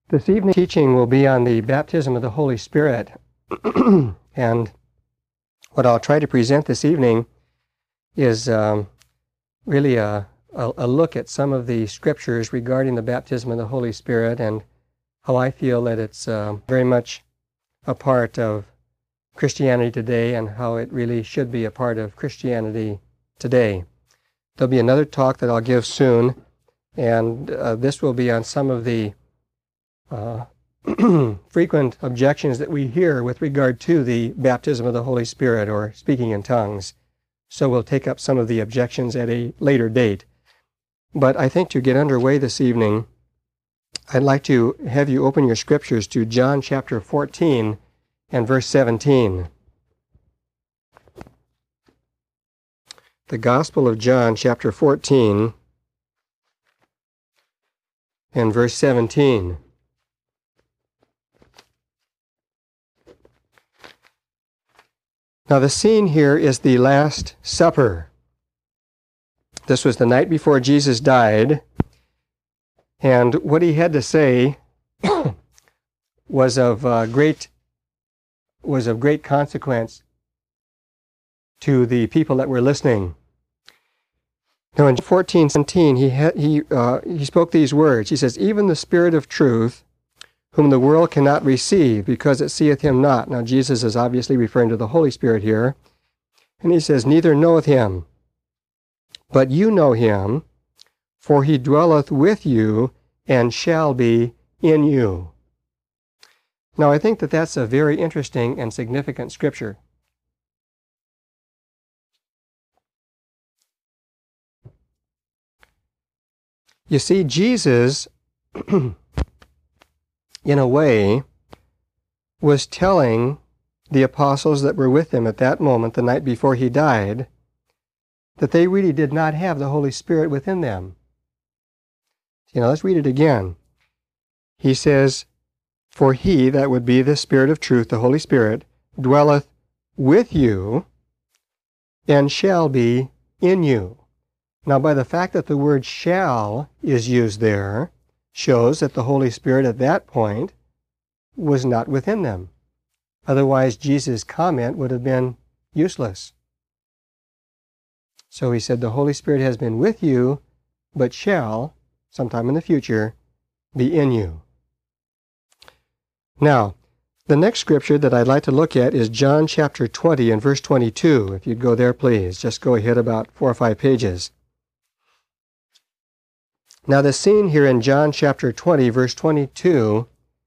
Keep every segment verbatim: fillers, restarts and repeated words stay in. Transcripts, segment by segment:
This evening teaching will be on the baptism of the Holy Spirit. And what I'll try to present this evening is um, really a, a, a look at some of the scriptures regarding the baptism of the Holy Spirit and how I feel that it's uh, very much a part of Christianity today and how it really should be a part of Christianity today. There'll be another talk that I'll give soon, and uh, this will be on some of the uh, frequent objections that we hear with regard to the baptism of the Holy Spirit or speaking in tongues. So we'll take up some of the objections at a later date. But I think to get underway this evening, I'd like to have you open your scriptures to John chapter fourteen and verse seventeen. The Gospel of John chapter fourteen and verse seventeen. Now the scene here is the Last Supper. This was the night before Jesus died, and what he had to say was of uh, great was of great consequence to the people that were listening. Now in fourteen seventeen, he ha- he uh, he spoke these words. He says, "Even the Spirit of truth, whom the world cannot receive, because it seeth him not." Now Jesus is obviously referring to the Holy Spirit here. And he says, "Neither knoweth him. But you know him, for he dwelleth with you, and shall be in you." Now I think that that's a very interesting and significant scripture. You see, Jesus, in a way, was telling the apostles that were with him at that moment, the night before he died, that they really did not have the Holy Spirit within them. You know, let's read it again. He says, "For he," that would be the Spirit of truth, the Holy Spirit, "dwelleth with you, and shall be in you." Now, by the fact that the word "shall" is used there, shows that the Holy Spirit at that point was not within them. Otherwise, Jesus' comment would have been useless. So he said, the Holy Spirit has been with you, but shall, sometime in the future, be in you. Now, the next scripture that I'd like to look at is John chapter twenty and verse twenty-two. If you'd go there, please. Just go ahead about four or five pages. Now, the scene here in John chapter twenty, verse twenty-two,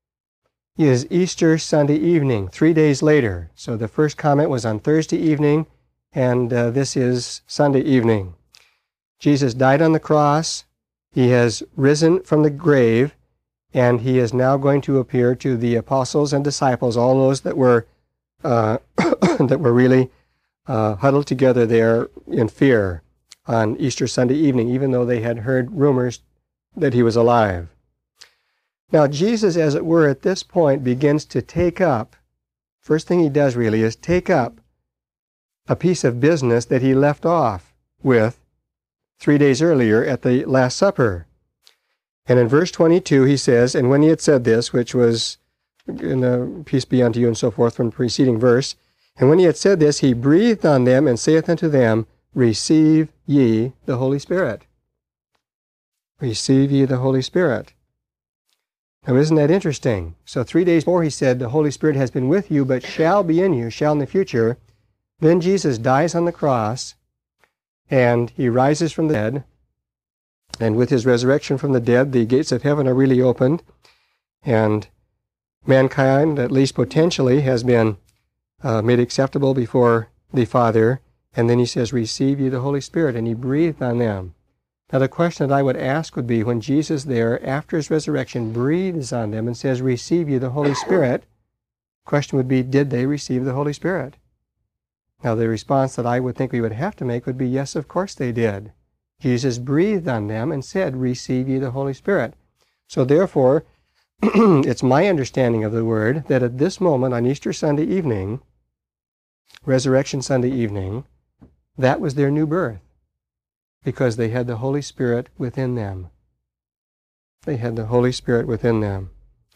is Easter Sunday evening, three days later. So the first comment was on Thursday evening, and uh, this is Sunday evening. Jesus died on the cross. He has risen from the grave, and he is now going to appear to the apostles and disciples, all those that were uh, that were really uh, huddled together there in fear on Easter Sunday evening, even though they had heard rumors that he was alive. Now, Jesus, as it were, at this point begins to take up, first thing he does really is take up a piece of business that he left off with three days earlier at the Last Supper. And in verse twenty-two he says, "And when he had said this," which was in the peace be unto you and so forth from the preceding verse, "and when he had said this, he breathed on them and saith unto them, Receive ye the Holy Spirit." Receive ye the Holy Spirit. Now, isn't that interesting? So three days before he said, the Holy Spirit has been with you, but shall be in you, shall in the future. Then Jesus dies on the cross, and he rises from the dead. And with his resurrection from the dead, the gates of heaven are really opened. And mankind, at least potentially, has been uh, made acceptable before the Father. And then he says, "Receive ye the Holy Spirit," and he breathed on them. Now the question that I would ask would be, when Jesus there, after his resurrection, breathes on them and says, "Receive ye the Holy Spirit," the question would be, did they receive the Holy Spirit? Now the response that I would think we would have to make would be, yes, of course they did. Jesus breathed on them and said, "Receive ye the Holy Spirit." So therefore, it's my understanding of the word that at this moment on Easter Sunday evening, Resurrection Sunday evening, that was their new birth, because they had the Holy Spirit within them. They had the Holy Spirit within them.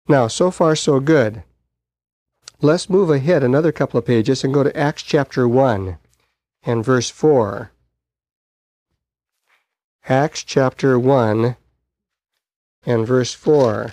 Now, so far so good. Let's move ahead another couple of pages and go to Acts chapter one and verse four. Acts chapter one and verse four.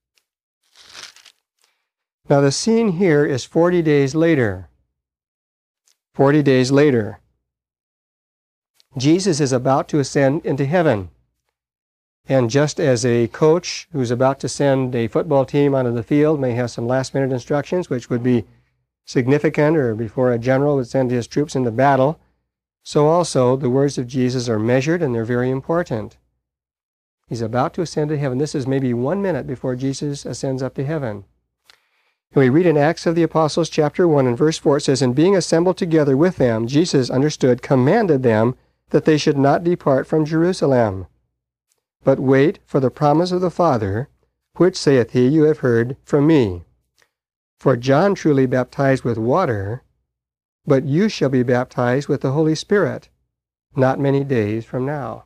Now the scene here is forty days later. Forty days later. Jesus is about to ascend into heaven. And just as a coach who's about to send a football team onto the field may have some last-minute instructions, which would be significant, or before a general would send his troops into battle, so also the words of Jesus are measured and they're very important. He's about to ascend to heaven. This is maybe one minute before Jesus ascends up to heaven. And we read in Acts of the Apostles chapter one and verse four, it says, "And being assembled together with them, Jesus understood, commanded them that they should not depart from Jerusalem, but wait for the promise of the Father, which saith he, you have heard from me. For John truly baptized with water, but you shall be baptized with the Holy Spirit not many days from now."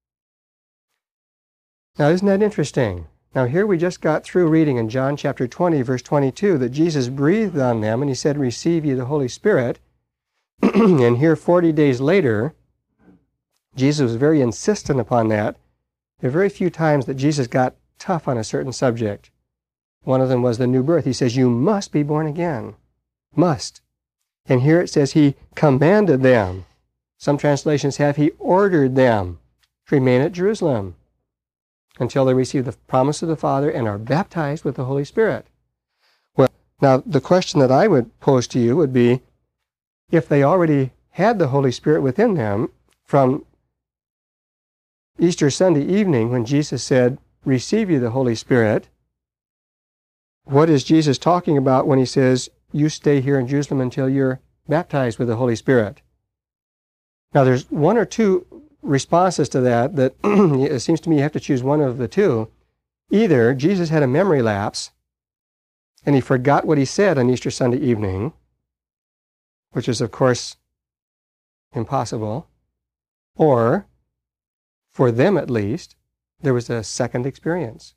Now, isn't that interesting? Now, here we just got through reading in John chapter twenty, verse twenty-two, that Jesus breathed on them and he said, "Receive ye the Holy Spirit." And here, forty days later, Jesus was very insistent upon that. There are very few times that Jesus got tough on a certain subject. One of them was the new birth. He says, you must be born again. Must. And here it says he commanded them. Some translations have he ordered them to remain at Jerusalem until they receive the promise of the Father and are baptized with the Holy Spirit. Well, now the question that I would pose to you would be, if they already had the Holy Spirit within them from Easter Sunday evening when Jesus said, "Receive you the Holy Spirit," what is Jesus talking about when he says, you stay here in Jerusalem until you're baptized with the Holy Spirit? Now there's one or two responses to that that it seems to me you have to choose one of the two. Either Jesus had a memory lapse and he forgot what he said on Easter Sunday evening, which is of course impossible, or for them at least, there was a second experience.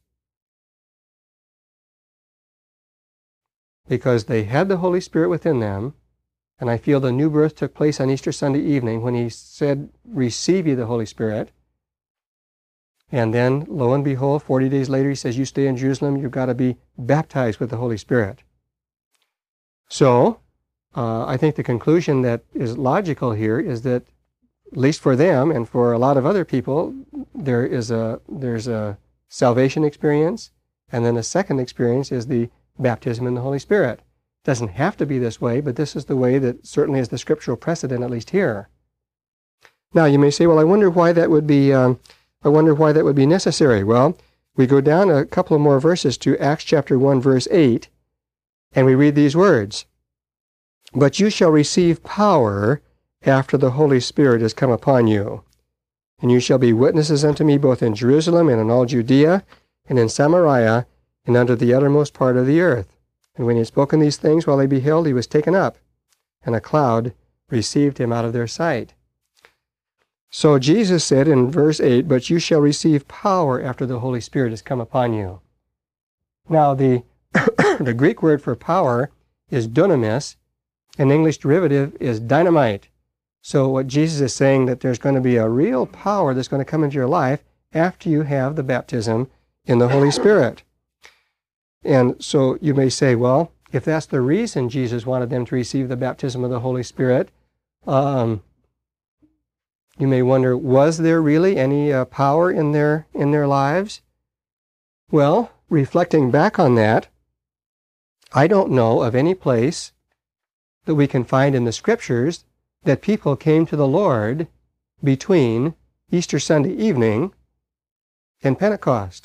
Because they had the Holy Spirit within them, and I feel the new birth took place on Easter Sunday evening when he said, "Receive ye the Holy Spirit." And then, lo and behold, forty days later he says, you stay in Jerusalem, you've got to be baptized with the Holy Spirit. So, uh, I think the conclusion that is logical here is that, at least for them and for a lot of other people, there is a there's a salvation experience, and then a second experience is the baptism in the Holy Spirit. It doesn't have to be this way, but this is the way that certainly is the scriptural precedent, at least here. Now you may say, well, I wonder why that would be. Um, I wonder why that would be necessary. Well, we go down a couple of more verses to Acts chapter one, verse eight, and we read these words: "But you shall receive power after the Holy Spirit is come upon you. And you shall be witnesses unto me both in Jerusalem and in all Judea and in Samaria and unto the uttermost part of the earth. And when he had spoken these things while they beheld, he was taken up, and a cloud received him out of their sight." So Jesus said in verse eight, "But you shall receive power after the Holy Spirit has come upon you." Now the, the Greek word for power is dunamis, and English derivative is dynamite. So what Jesus is saying, that there's going to be a real power that's going to come into your life after you have the baptism in the Holy Spirit. And so you may say, well, if that's the reason Jesus wanted them to receive the baptism of the Holy Spirit, um, you may wonder, was there really any uh, power in their in their lives? Well, reflecting back on that, I don't know of any place that we can find in the Scriptures that people came to the Lord between Easter Sunday evening and Pentecost.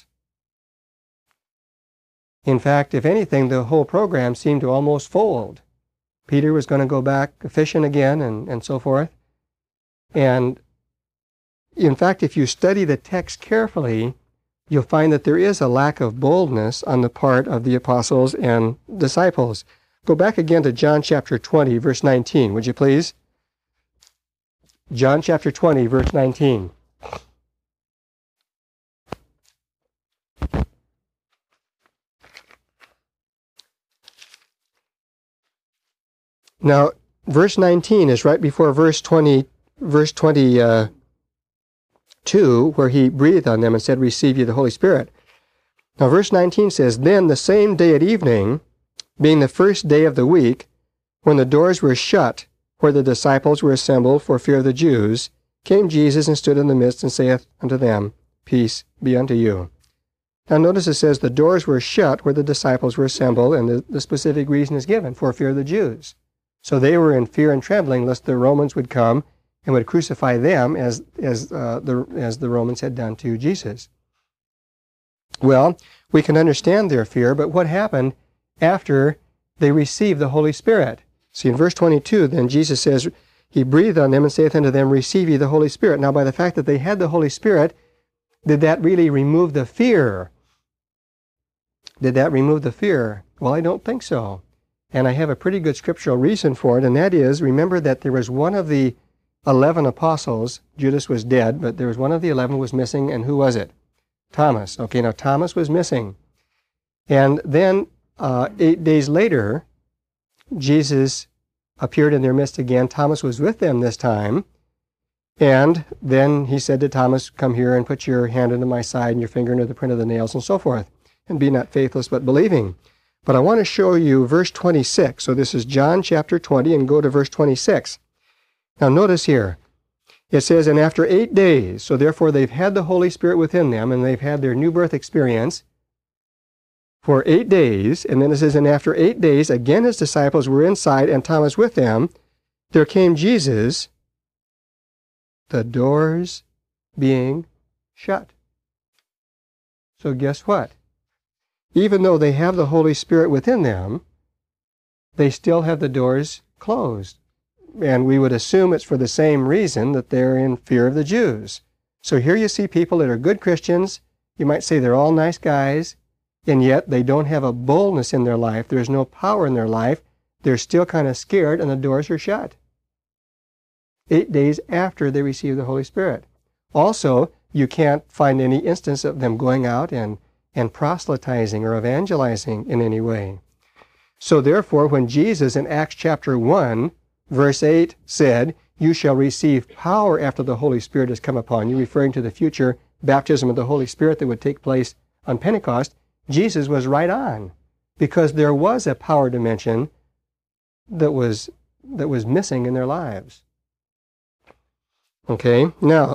In fact, if anything, the whole program seemed to almost fold. Peter was going to go back fishing again and, and so forth. And in fact, if you study the text carefully, you'll find that there is a lack of boldness on the part of the apostles and disciples. Go back again to John chapter twenty, verse nineteen, would you please? John chapter twenty, verse nineteen. Now, verse nineteen is right before verse twenty, verse twenty-two, where he breathed on them and said, "Receive ye the Holy Spirit." Now, verse nineteen says, "Then the same day at evening, being the first day of the week, when the doors were shut, where the disciples were assembled for fear of the Jews, came Jesus and stood in the midst and saith unto them, Peace be unto you." Now notice it says the doors were shut where the disciples were assembled, and the, the specific reason is given, for fear of the Jews. So they were in fear and trembling lest the Romans would come and would crucify them as, as, uh, the, as the Romans had done to Jesus. Well, we can understand their fear, but what happened after they received the Holy Spirit? See, in verse twenty-two, then Jesus says, He breathed on them and saith unto them, Receive ye the Holy Spirit. Now, by the fact that they had the Holy Spirit, did that really remove the fear? Did that remove the fear? Well, I don't think so. And I have a pretty good scriptural reason for it, and that is, remember that there was one of the eleven apostles, Judas was dead, but there was one of the eleven was missing, and who was it? Thomas. Okay, now Thomas was missing. And then uh, eight days later, Jesus appeared in their midst again. Thomas was with them this time. And then he said to Thomas, "Come here and put your hand into my side and your finger into the print of the nails," and so forth. "And be not faithless, but believing." But I want to show you verse twenty-six. So this is John chapter twenty, and go to verse twenty-six. Now notice here, it says, "And after eight days," so therefore they've had the Holy Spirit within them, and they've had their new birth experience for eight days. And then it says, "And after eight days, again his disciples were inside, and Thomas with them. There came Jesus, the doors being shut." So guess what? Even though they have the Holy Spirit within them, they still have the doors closed. And we would assume it's for the same reason, that they're in fear of the Jews. So here you see people that are good Christians. You might say they're all nice guys, and yet they don't have a boldness in their life. There's no power in their life. They're still kind of scared, and the doors are shut. Eight days after they receive the Holy Spirit. Also, you can't find any instance of them going out and, and proselytizing or evangelizing in any way. So therefore, when Jesus in Acts chapter one, verse eight said, "You shall receive power after the Holy Spirit has come upon you," referring to the future baptism of the Holy Spirit that would take place on Pentecost, Jesus was right on, because there was a power dimension that was, that was missing in their lives. Okay, now,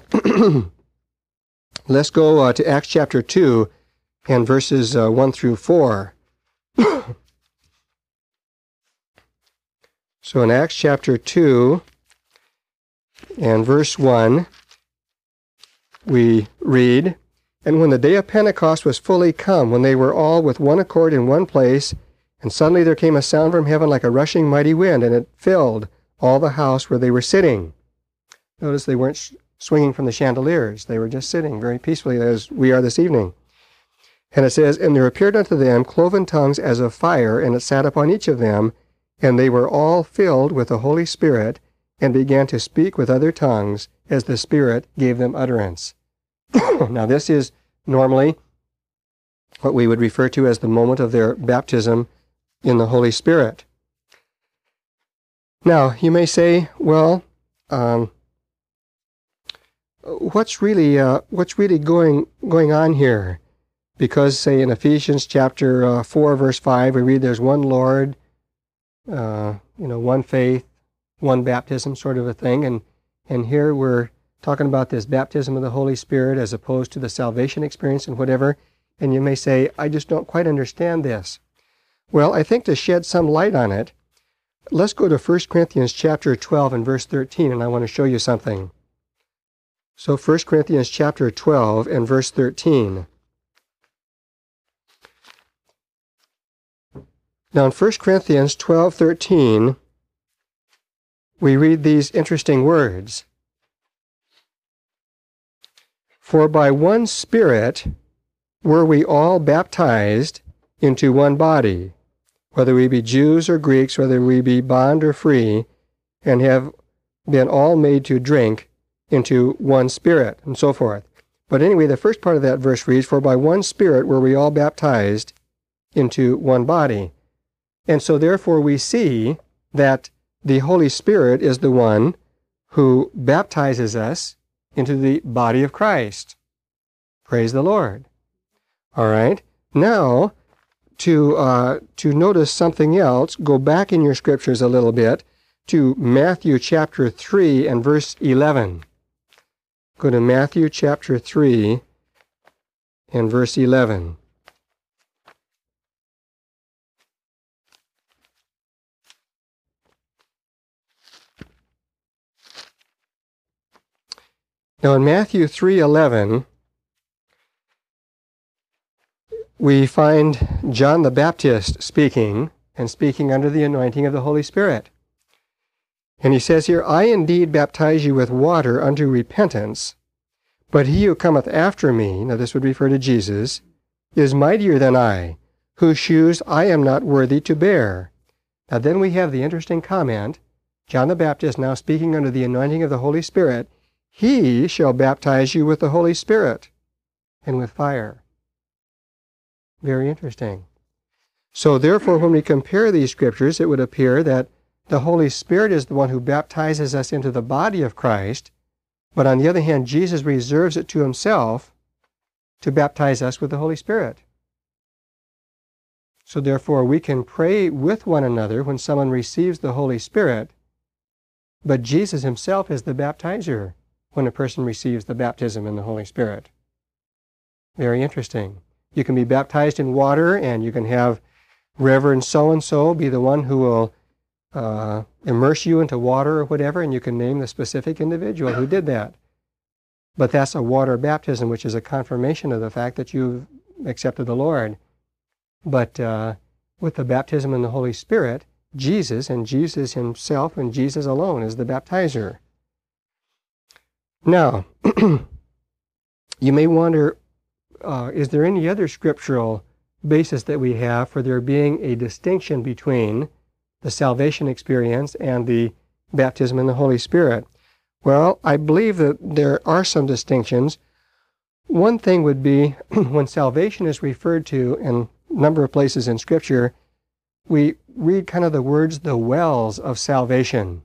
let's go uh, to Acts chapter two and verses uh, one through four. So in Acts chapter two and verse one, we read, "And when the day of Pentecost was fully come, when they were all with one accord in one place, and suddenly there came a sound from heaven like a rushing mighty wind, and it filled all the house where they were sitting." Notice they weren't swinging from the chandeliers. They were just sitting very peacefully, as we are this evening. And it says, "And there appeared unto them cloven tongues as of fire, and it sat upon each of them, and they were all filled with the Holy Spirit, and began to speak with other tongues, as the Spirit gave them utterance." Now this is normally what we would refer to as the moment of their baptism in the Holy Spirit. Now, you may say, well, um, what's really uh, what's really going going on here? Because, say, in Ephesians chapter uh, four, verse five, we read there's one Lord, uh, you know, one faith, one baptism, sort of a thing, and and here we're talking about this baptism of the Holy Spirit as opposed to the salvation experience and whatever. And you may say, I just don't quite understand this. Well, I think to shed some light on it, let's go to First Corinthians chapter twelve and verse thirteen, and I want to show you something. So First Corinthians chapter twelve and verse thirteen. Now in First Corinthians twelve thirteen, we read these interesting words. "For by one Spirit were we all baptized into one body, whether we be Jews or Greeks, whether we be bond or free, and have been all made to drink into one Spirit," and so forth. But anyway, the first part of that verse reads, "For by one Spirit were we all baptized into one body." And so therefore we see that the Holy Spirit is the one who baptizes us into the body of Christ. Praise the Lord. All right. Now, to uh, to notice something else, go back in your scriptures a little bit to Matthew chapter three and verse eleven. Go to Matthew chapter three and verse eleven. Now in Matthew three eleven, we find John the Baptist speaking, and speaking under the anointing of the Holy Spirit. And he says here, I indeed baptize you with water unto repentance, but he who cometh after me, now this would refer to Jesus, is mightier than I, whose shoes I am not worthy to bear. Now then we have the interesting comment, John the Baptist now speaking under the anointing of the Holy Spirit, he shall baptize you with the Holy Spirit and with fire. Very interesting. So therefore, when we compare these scriptures, it would appear that the Holy Spirit is the one who baptizes us into the body of Christ, but on the other hand, Jesus reserves it to himself to baptize us with the Holy Spirit. So therefore, we can pray with one another when someone receives the Holy Spirit, but Jesus himself is the baptizer when a person receives the baptism in the Holy Spirit. Very interesting. You can be baptized in water, and you can have Reverend so-and-so be the one who will uh, immerse you into water or whatever, and you can name the specific individual who did that. But that's a water baptism, which is a confirmation of the fact that you've accepted the Lord. But uh, with the baptism in the Holy Spirit, Jesus and Jesus himself and Jesus alone is the baptizer. Now, you may wonder, uh, is there any other scriptural basis that we have for there being a distinction between the salvation experience and the baptism in the Holy Spirit? Well, I believe that there are some distinctions. One thing would be when salvation is referred to in a number of places in Scripture, we read kind of the words, the wells of salvation.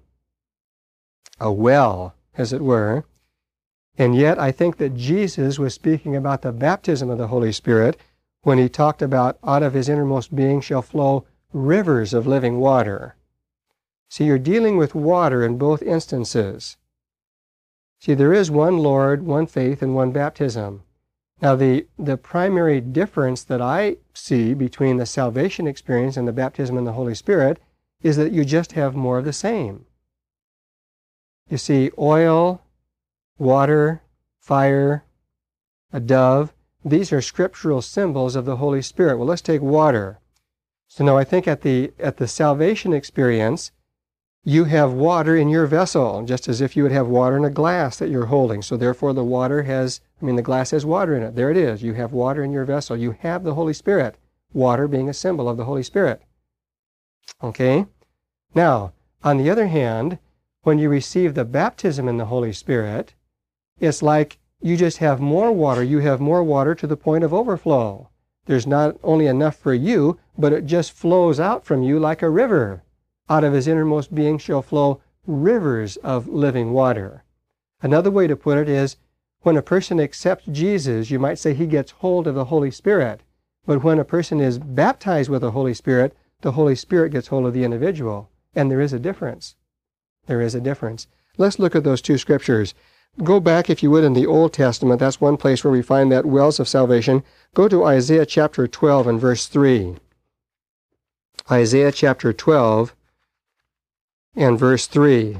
A well, as it were. And yet I think that Jesus was speaking about the baptism of the Holy Spirit when he talked about out of his innermost being shall flow rivers of living water. See, you're dealing with water in both instances. See, there is one Lord, one faith, and one baptism. Now, the, the primary difference that I see between the salvation experience and the baptism in the Holy Spirit is that you just have more of the same. You see, oil, water, fire, a dove, these are scriptural symbols of the Holy Spirit. Well, let's take water. So now I think at the, at the salvation experience, you have water in your vessel, just as if you would have water in a glass that you're holding. So therefore the water has, I mean the glass has water in it. There it is. You have water in your vessel. You have the Holy Spirit. Water being a symbol of the Holy Spirit. Okay? Now, on the other hand, when you receive the baptism in the Holy Spirit, it's like you just have more water. You have more water to the point of overflow. There's not only enough for you, but it just flows out from you like a river. Out of his innermost being shall flow rivers of living water. Another way to put it is, when a person accepts Jesus, you might say he gets hold of the Holy Spirit. But when a person is baptized with the Holy Spirit, the Holy Spirit gets hold of the individual. And there is a difference. There is a difference. Let's look at those two scriptures. Go back, if you would, in the Old Testament. That's one place where we find that wells of salvation. Go to Isaiah chapter twelve and verse three. Isaiah chapter twelve and verse three.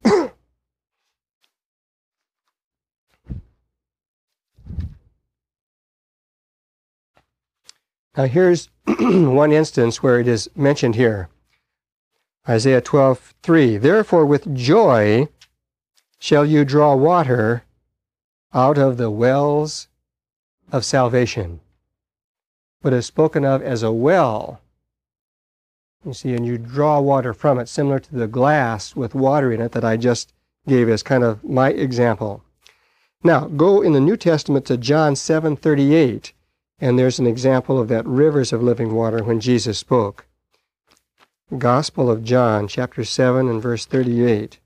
Now here's one instance where it is mentioned here. Isaiah twelve three. Therefore with joy shall you draw water out of the wells of salvation. But is spoken of as a well. You see, and you draw water from it, similar to the glass with water in it that I just gave as kind of my example. Now, go in the New Testament to John seven thirty-eight, and there's an example of that rivers of living water when Jesus spoke. Gospel of John, chapter seven and verse thirty-eight.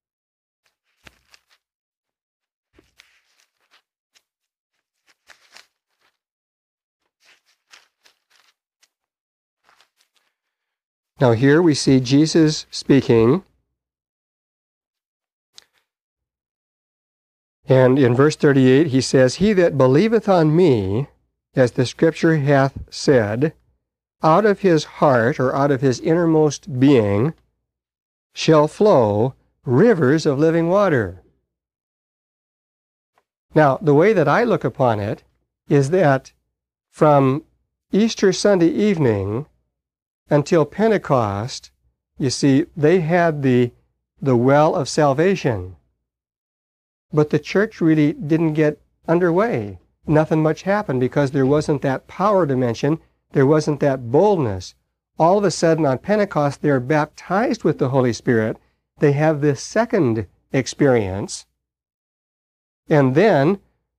Now here we see Jesus speaking, and in verse thirty-eight he says, "He that believeth on me, as the Scripture hath said, out of his heart," or out of his innermost being, "shall flow rivers of living water." Now, the way that I look upon it is that from Easter Sunday evening until Pentecost, you see, they had the, the well of salvation. But the church really didn't get underway. Nothing much happened because there wasn't that power dimension. There wasn't that boldness. All of a sudden on Pentecost, they're baptized with the Holy Spirit. They have this second experience. And then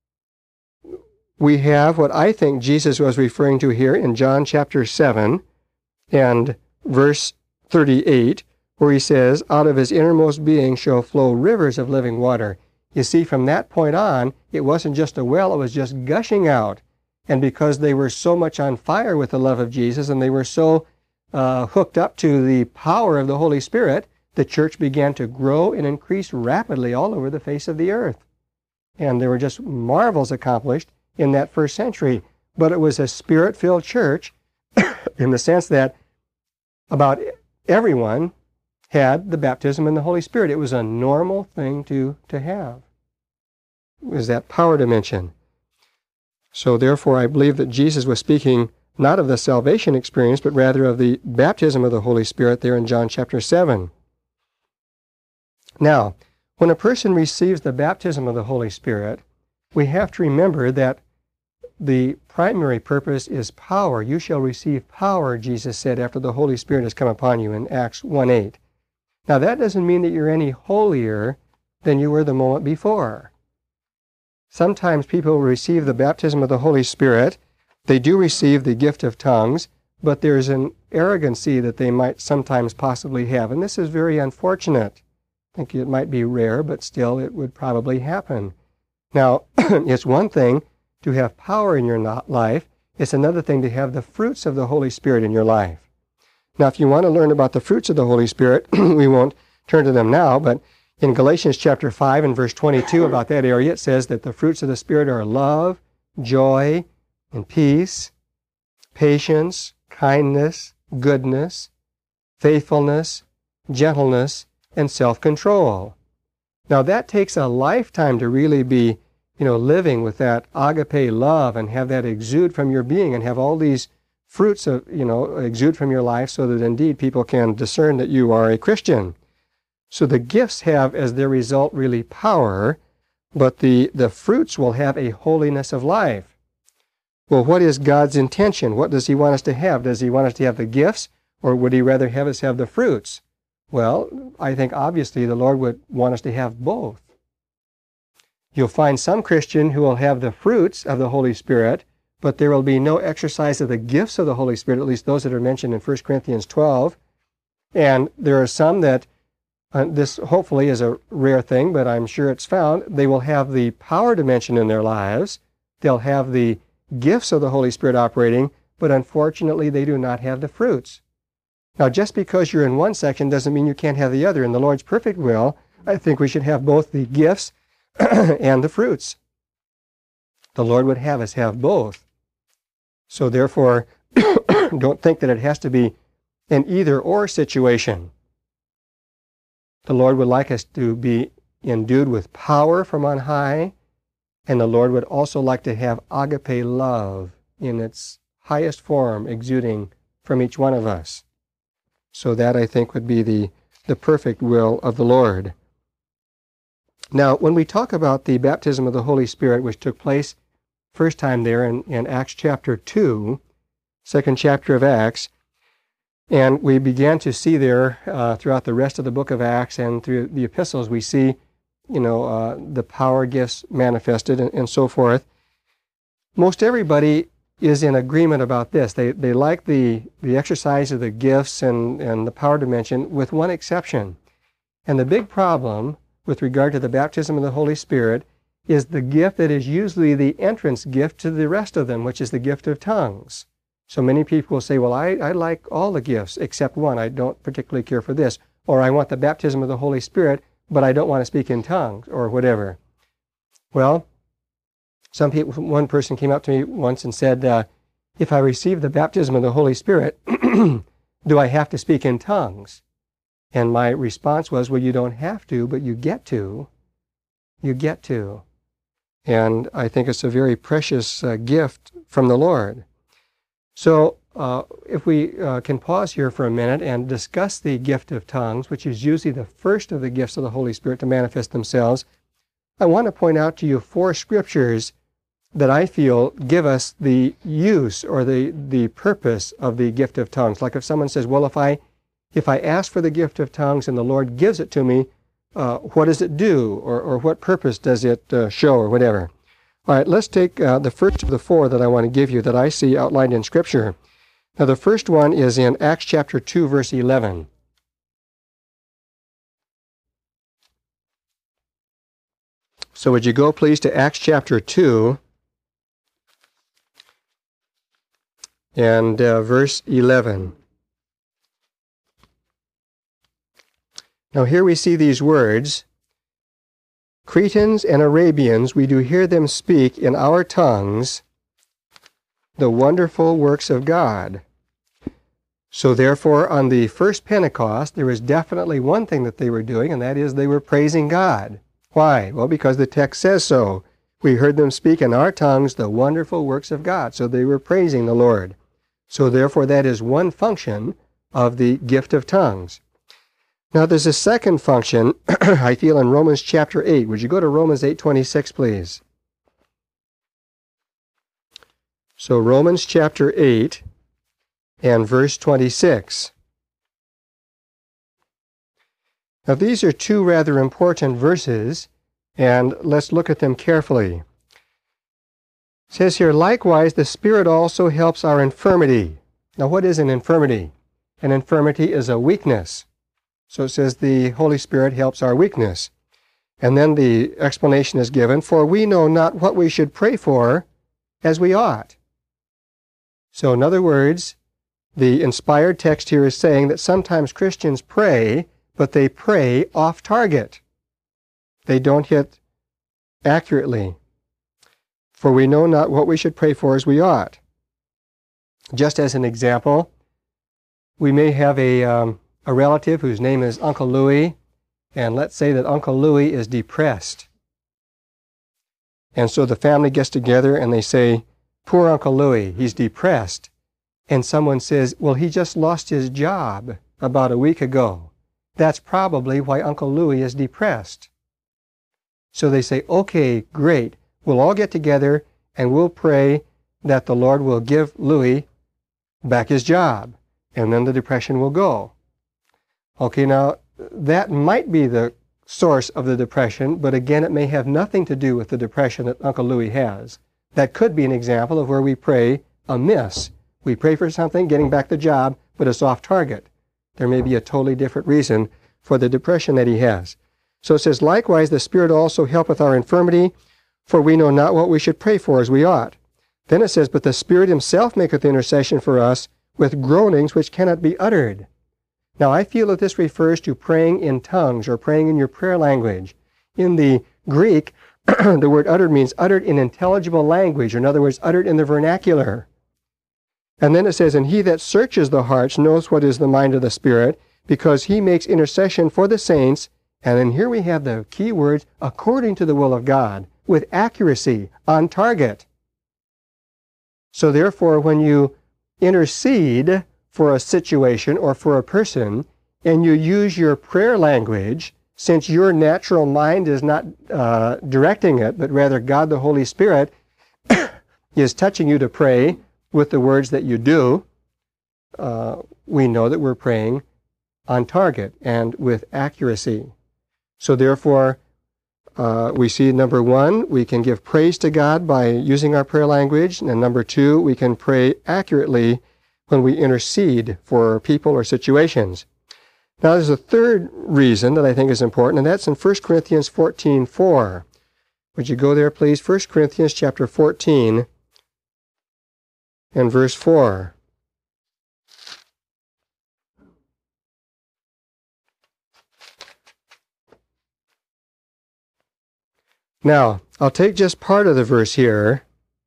we have what I think Jesus was referring to here in John chapter seven and verse thirty-eight, where he says, "Out of his innermost being shall flow rivers of living water." You see, from that point on, it wasn't just a well, it was just gushing out. And because they were so much on fire with the love of Jesus and they were so uh, hooked up to the power of the Holy Spirit, the church began to grow and increase rapidly all over the face of the earth. And there were just marvels accomplished in that first century. But it was a Spirit-filled church in the sense that about everyone had the baptism in the Holy Spirit. It was a normal thing to, to have. It was that power dimension. So therefore, I believe that Jesus was speaking not of the salvation experience, but rather of the baptism of the Holy Spirit there in John chapter seven. Now, when a person receives the baptism of the Holy Spirit, we have to remember that the primary purpose is power. You shall receive power, Jesus said, after the Holy Spirit has come upon you in Acts one eight. Now, that doesn't mean that you're any holier than you were the moment before. Sometimes people receive the baptism of the Holy Spirit. They do receive the gift of tongues, but there's an arrogancy that they might sometimes possibly have, and this is very unfortunate. I think it might be rare, but still it would probably happen. Now, it's one thing to have power in your life. It's another thing to have the fruits of the Holy Spirit in your life. Now, if you want to learn about the fruits of the Holy Spirit, we won't turn to them now, but in Galatians chapter five and verse twenty-two, about that area, it says that the fruits of the Spirit are love, joy, and peace, patience, kindness, goodness, faithfulness, gentleness, and self-control. Now, that takes a lifetime to really be, you know, living with that agape love and have that exude from your being and have all these fruits of, you know, exude from your life so that indeed people can discern that you are a Christian. So the gifts have as their result really power, but the, the fruits will have a holiness of life. Well, what is God's intention? What does he want us to have? Does he want us to have the gifts, or would he rather have us have the fruits? Well, I think obviously the Lord would want us to have both. You'll find some Christian who will have the fruits of the Holy Spirit, but there will be no exercise of the gifts of the Holy Spirit, at least those that are mentioned in First Corinthians twelve. And there are some that, uh, this hopefully is a rare thing, but I'm sure it's found, they will have the power dimension in their lives. They'll have the gifts of the Holy Spirit operating, but unfortunately they do not have the fruits. Now, just because you're in one section doesn't mean you can't have the other. In the Lord's perfect will, I think we should have both the gifts and the fruits. The Lord would have us have both. So therefore, don't think that it has to be an either-or situation. The Lord would like us to be endued with power from on high, and the Lord would also like to have agape love in its highest form exuding from each one of us. So that, I think, would be the, the perfect will of the Lord. Now, when we talk about the baptism of the Holy Spirit, which took place first time there in, in Acts chapter two, second chapter of Acts, and we began to see there uh, throughout the rest of the book of Acts and through the epistles, we see, you know, uh, the power gifts manifested and, and so forth. Most everybody is in agreement about this. They, they like the, the exercise of the gifts and, and the power dimension, with one exception. And the big problem with regard to the baptism of the Holy Spirit is the gift that is usually the entrance gift to the rest of them, which is the gift of tongues. So many people will say, well, I, I like all the gifts except one. I don't particularly care for this. Or I want the baptism of the Holy Spirit, but I don't want to speak in tongues, or whatever. Well, some people, one person came up to me once and said, uh, if I receive the baptism of the Holy Spirit, do I have to speak in tongues? And my response was, well, you don't have to, but you get to. You get to. And I think it's a very precious uh, gift from the Lord. So uh, if we uh, can pause here for a minute and discuss the gift of tongues, which is usually the first of the gifts of the Holy Spirit to manifest themselves, I want to point out to you four scriptures that I feel give us the use or the, the purpose of the gift of tongues. Like if someone says, well, if I, if I ask for the gift of tongues and the Lord gives it to me, uh, what does it do? Or, or what purpose does it uh, show, or whatever? All right, let's take uh, the first of the four that I want to give you that I see outlined in Scripture. Now, the first one is in Acts chapter two, verse eleven. So would you go, please, to Acts chapter two and uh, verse eleven. Now here we see these words, Cretans and Arabians, we do hear them speak in our tongues the wonderful works of God. So therefore, on the first Pentecost, there was definitely one thing that they were doing, and that is they were praising God. Why? Well, because the text says so. We heard them speak in our tongues the wonderful works of God. So they were praising the Lord. So therefore, that is one function of the gift of tongues. Now, there's a second function, I feel, in Romans chapter eight. Would you go to Romans eight twenty-six, please? So Romans chapter eight and verse twenty-six. Now, these are two rather important verses, and let's look at them carefully. It says here, likewise, the Spirit also helps our infirmity. Now, what is an infirmity? An infirmity is a weakness. So it says the Holy Spirit helps our weakness. And then the explanation is given, for we know not what we should pray for as we ought. So in other words, the inspired text here is saying that sometimes Christians pray, but they pray off target. They don't hit accurately. For we know not what we should pray for as we ought. Just as an example, we may have a, um, a relative whose name is Uncle Louis, and let's say that Uncle Louis is depressed. And so the family gets together and they say, poor Uncle Louis, he's depressed. And someone says, well, he just lost his job about a week ago. That's probably why Uncle Louis is depressed. So they say, okay, great. We'll all get together and we'll pray that the Lord will give Louis back his job. And then the depression will go. Okay, now that might be the source of the depression, but again, it may have nothing to do with the depression that Uncle Louis has. That could be an example of where we pray amiss. We pray for something, getting back the job, but it's off target. There may be a totally different reason for the depression that he has. So it says, likewise, the Spirit also helpeth our infirmity, for we know not what we should pray for as we ought. Then it says, but the Spirit himself maketh intercession for us with groanings which cannot be uttered. Now, I feel that this refers to praying in tongues or praying in your prayer language. In the Greek, the word uttered means uttered in intelligible language, or in other words, uttered in the vernacular. And then it says, and he that searches the hearts knows what is the mind of the Spirit, because he makes intercession for the saints. And then here we have the key words, according to the will of God, with accuracy, on target. So therefore, when you intercede for a situation or for a person, and you use your prayer language, since your natural mind is not uh, directing it, but rather God the Holy Spirit is touching you to pray with the words that you do, uh, we know that we're praying on target and with accuracy. So therefore, uh, we see number one, we can give praise to God by using our prayer language. And number two, we can pray accurately when we intercede for people or situations. Now there's a third reason that I think is important, and that's in First Corinthians fourteen four. Would you go there, please? First Corinthians chapter fourteen and verse four. Now, I'll take just part of the verse here,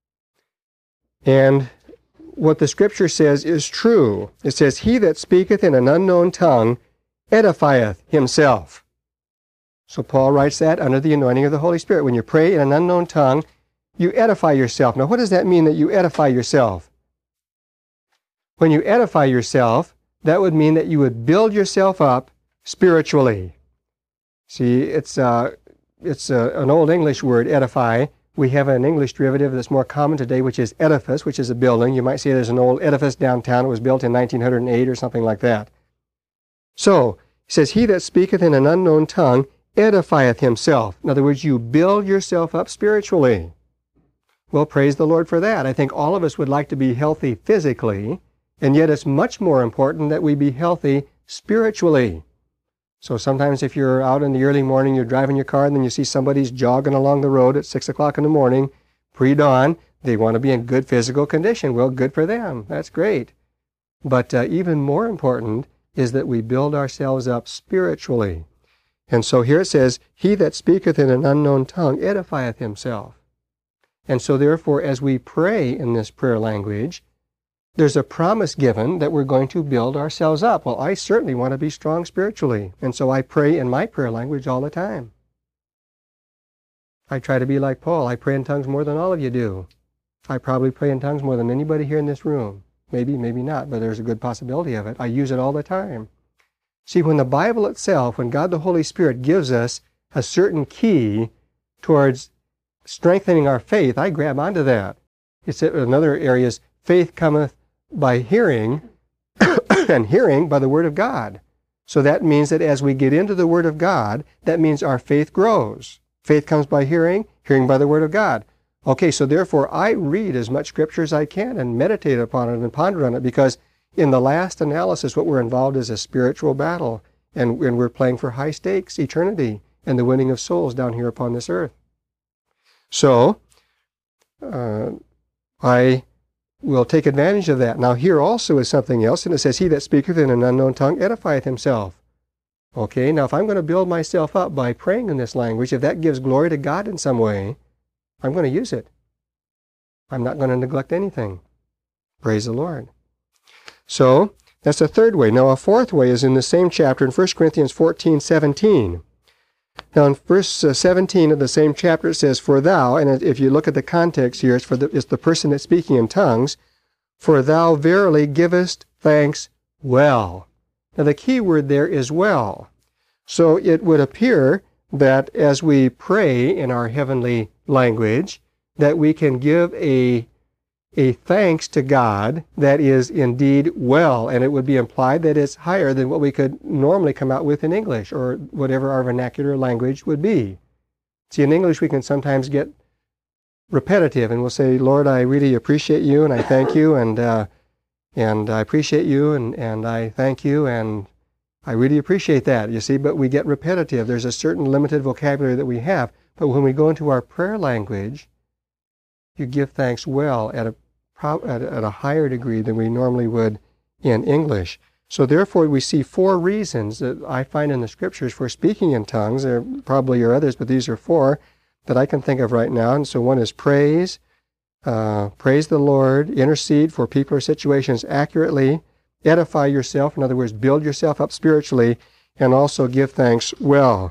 and what the Scripture says is true. It says, "He that speaketh in an unknown tongue edifieth himself." So Paul writes that under the anointing of the Holy Spirit. When you pray in an unknown tongue, you edify yourself. Now, what does that mean that you edify yourself? When you edify yourself, that would mean that you would build yourself up spiritually. See, it's uh, it's uh, an old English word, edify. We have an English derivative that's more common today, which is edifice, which is a building. You might say there's an old edifice downtown. It was built in nineteen oh eight or something like that. So, he says, "He that speaketh in an unknown tongue edifieth himself." In other words, you build yourself up spiritually. Well, praise the Lord for that. I think all of us would like to be healthy physically, and yet it's much more important that we be healthy spiritually. So sometimes if you're out in the early morning, you're driving your car, and then you see somebody's jogging along the road at six o'clock in the morning, pre-dawn, they want to be in good physical condition. Well, good for them. That's great. But uh, even more important is that we build ourselves up spiritually. And so here it says, "He that speaketh in an unknown tongue edifieth himself." And so therefore, as we pray in this prayer language, there's a promise given that we're going to build ourselves up. Well, I certainly want to be strong spiritually, and so I pray in my prayer language all the time. I try to be like Paul. I pray in tongues more than all of you do. I probably pray in tongues more than anybody here in this room. Maybe, maybe not, but there's a good possibility of it. I use it all the time. See, when the Bible itself, when God the Holy Spirit gives us a certain key towards strengthening our faith, I grab onto that. It's another area is faith cometh by hearing, and hearing by the Word of God. So that means that as we get into the Word of God, that means our faith grows. Faith comes by hearing, hearing by the Word of God. Okay, so therefore I read as much Scripture as I can and meditate upon it and ponder on it, because in the last analysis what we're involved is a spiritual battle, and, and we're playing for high stakes, eternity, and the winning of souls down here upon this earth. So, uh, I will take advantage of that. Now here also is something else, and it says, "He that speaketh in an unknown tongue edifieth himself." Okay, now if I'm going to build myself up by praying in this language, if that gives glory to God in some way, I'm going to use it. I'm not going to neglect anything. Praise the Lord. So, that's a third way. Now a fourth way is in the same chapter in First Corinthians fourteen seventeen. Now in verse seventeen of the same chapter it says, "For thou," and if you look at the context here, it's, for the, it's the person that's speaking in tongues, "For thou verily givest thanks well." Now the key word there is well. So it would appear that as we pray in our heavenly language, that we can give a a thanks to God that is indeed well, and it would be implied that it's higher than what we could normally come out with in English, or whatever our vernacular language would be. See, in English we can sometimes get repetitive, and we'll say, "Lord, I really appreciate you, and I thank you, and uh, and I appreciate you, and, and I thank you, and I really appreciate that," you see, but we get repetitive. There's a certain limited vocabulary that we have, but when we go into our prayer language, you give thanks well at a, at a, at a higher degree than we normally would in English. So therefore we see four reasons that I find in the Scriptures for speaking in tongues. There probably are others, but these are four that I can think of right now. And so one is praise, uh, praise the Lord, intercede for people or situations accurately, edify yourself, in other words, build yourself up spiritually, and also give thanks well.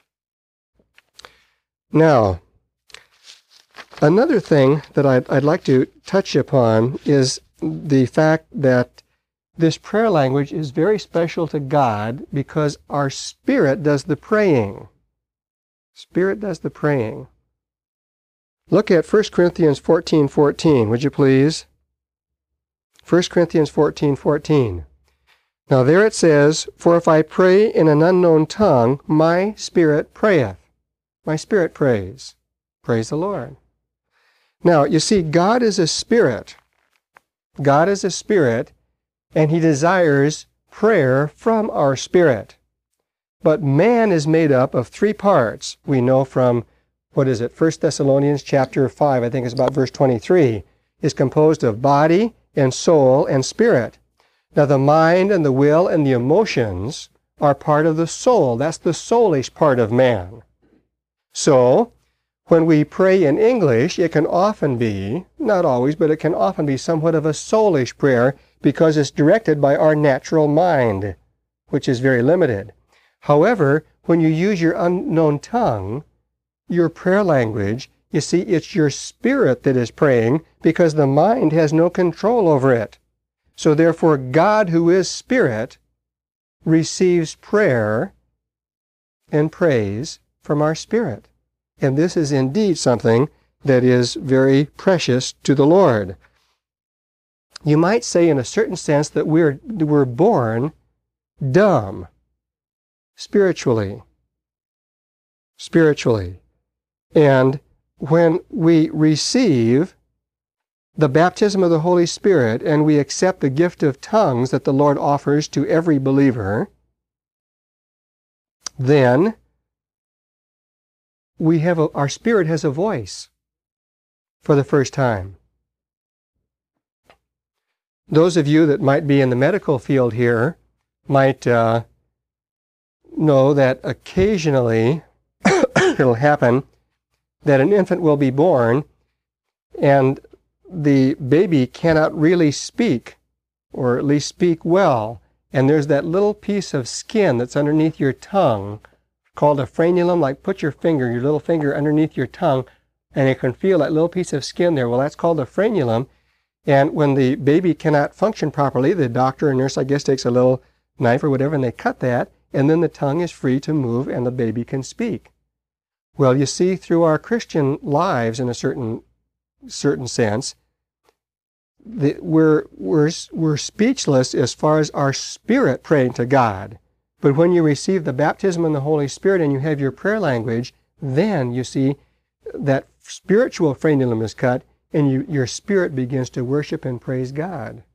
Now, another thing that I'd, I'd like to touch upon is the fact that this prayer language is very special to God because our spirit does the praying. Spirit does the praying. Look at First Corinthians fourteen fourteen, would you please? First Corinthians fourteen fourteen. Now there it says, "For if I pray in an unknown tongue, my spirit prayeth." My spirit prays. Praise the Lord. Now, you see, God is a spirit. God is a spirit, and he desires prayer from our spirit. But man is made up of three parts. We know from, what is it, First Thessalonians chapter five, I think it's about verse twenty-three, is composed of body and soul and spirit. Now the mind and the will and the emotions are part of the soul. That's the soulish part of man. So, when we pray in English, it can often be, not always, but it can often be somewhat of a soulish prayer because it's directed by our natural mind, which is very limited. However, when you use your unknown tongue, your prayer language, you see, it's your spirit that is praying because the mind has no control over it. So therefore, God, who is spirit, receives prayer and praise from our spirit. And this is indeed something that is very precious to the Lord. You might say in a certain sense that we're, we're born dumb, spiritually. Spiritually. And when we receive the baptism of the Holy Spirit and we accept the gift of tongues that the Lord offers to every believer, then we have a, our spirit has a voice for the first time. Those of you that might be in the medical field here might uh, know that occasionally it'll happen that an infant will be born and the baby cannot really speak, or at least speak well, and there's that little piece of skin that's underneath your tongue called a frenulum. Like, put your finger, your little finger underneath your tongue, and you can feel that little piece of skin there. Well, that's called a frenulum, and when the baby cannot function properly, the doctor or nurse, I guess, takes a little knife or whatever, and they cut that, and then the tongue is free to move, and the baby can speak. Well, you see, through our Christian lives, in a certain certain sense, the, we're, we're, we're speechless as far as our spirit praying to God. But when you receive the baptism in the Holy Spirit and you have your prayer language, then you see that spiritual frenulum is cut and you, your spirit begins to worship and praise God.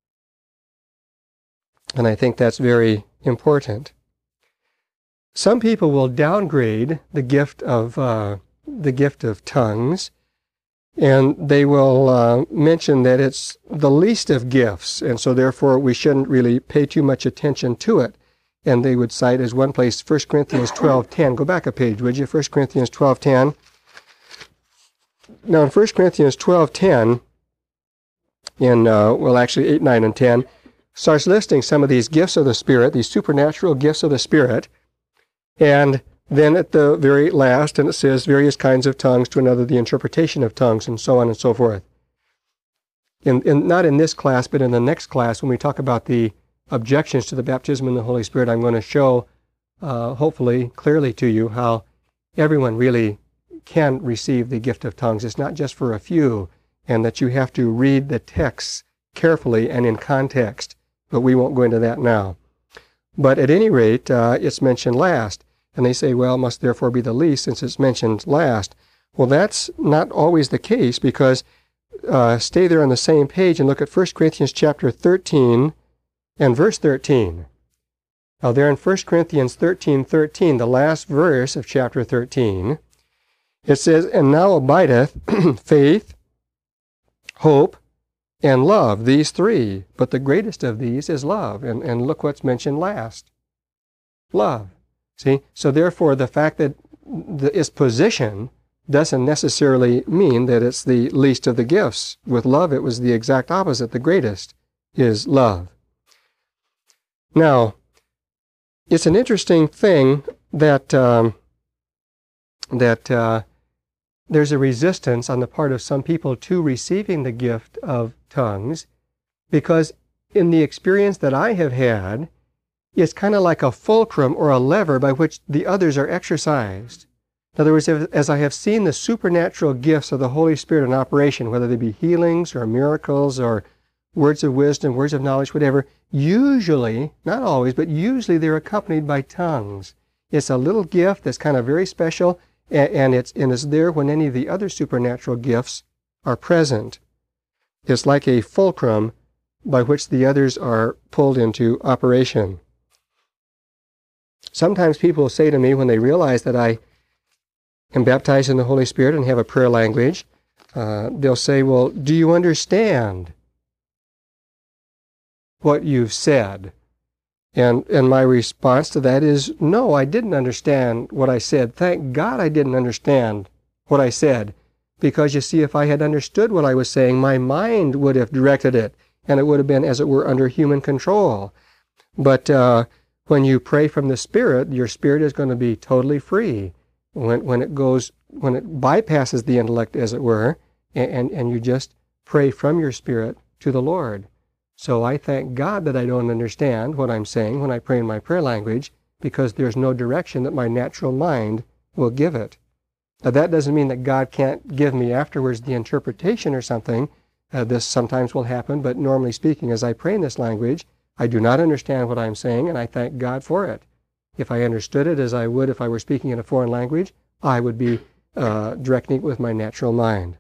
And I think that's very important. Some people will downgrade the gift of uh, the gift of tongues, and they will uh, mention that it's the least of gifts, and so therefore we shouldn't really pay too much attention to it. And they would cite as one place First Corinthians twelve ten. Go back a page, would you? First Corinthians twelve ten. Now in First Corinthians twelve ten, in, uh, well actually eight, nine, and ten, starts listing some of these gifts of the Spirit, these supernatural gifts of the Spirit. And then at the very last, and it says various kinds of tongues, to another the interpretation of tongues, and so on and so forth. In, in, not in this class, but in the next class, when we talk about the objections to the baptism in the Holy Spirit, I'm going to show, uh, hopefully, clearly to you how everyone really can receive the gift of tongues. It's not just for a few, and that you have to read the texts carefully and in context, but we won't go into that now. But at any rate, uh, it's mentioned last. And they say, well, must therefore be the least since it's mentioned last. Well, that's not always the case, because uh, stay there on the same page and look at First Corinthians chapter thirteen and verse thirteen. Now there in First Corinthians thirteen thirteen, the last verse of chapter thirteen, it says, and now abideth faith, hope, and love, these three. But the greatest of these is love. And, and look what's mentioned last. Love. See, so therefore the fact that the, its position doesn't necessarily mean that it's the least of the gifts. With love, it was the exact opposite. The greatest is love. Now, it's an interesting thing that um, that uh, there's a resistance on the part of some people to receiving the gift of tongues, because in the experience that I have had, it's kind of like a fulcrum or a lever by which the others are exercised. In other words, as I have seen the supernatural gifts of the Holy Spirit in operation, whether they be healings or miracles or words of wisdom, words of knowledge, whatever, usually, not always, but usually they're accompanied by tongues. It's a little gift that's kind of very special, and, and, it's, and it's there when any of the other supernatural gifts are present. It's like a fulcrum by which the others are pulled into operation. Sometimes people say to me when they realize that I am baptized in the Holy Spirit and have a prayer language, uh, they'll say, well, do you understand what you've said? And, and my response to that is, no, I didn't understand what I said. Thank God I didn't understand what I said. Because you see, if I had understood what I was saying, my mind would have directed it, and it would have been, as it were, under human control. But uh, when you pray from the Spirit, your spirit is going to be totally free. When, when it goes, when it bypasses the intellect, as it were, and, and, and you just pray from your spirit to the Lord. So I thank God that I don't understand what I'm saying when I pray in my prayer language, because there's no direction that my natural mind will give it. Now that doesn't mean that God can't give me afterwards the interpretation or something. Uh, this sometimes will happen, but normally speaking, as I pray in this language, I do not understand what I'm saying, and I thank God for it. If I understood it as I would if I were speaking in a foreign language, I would be uh, directing it with my natural mind.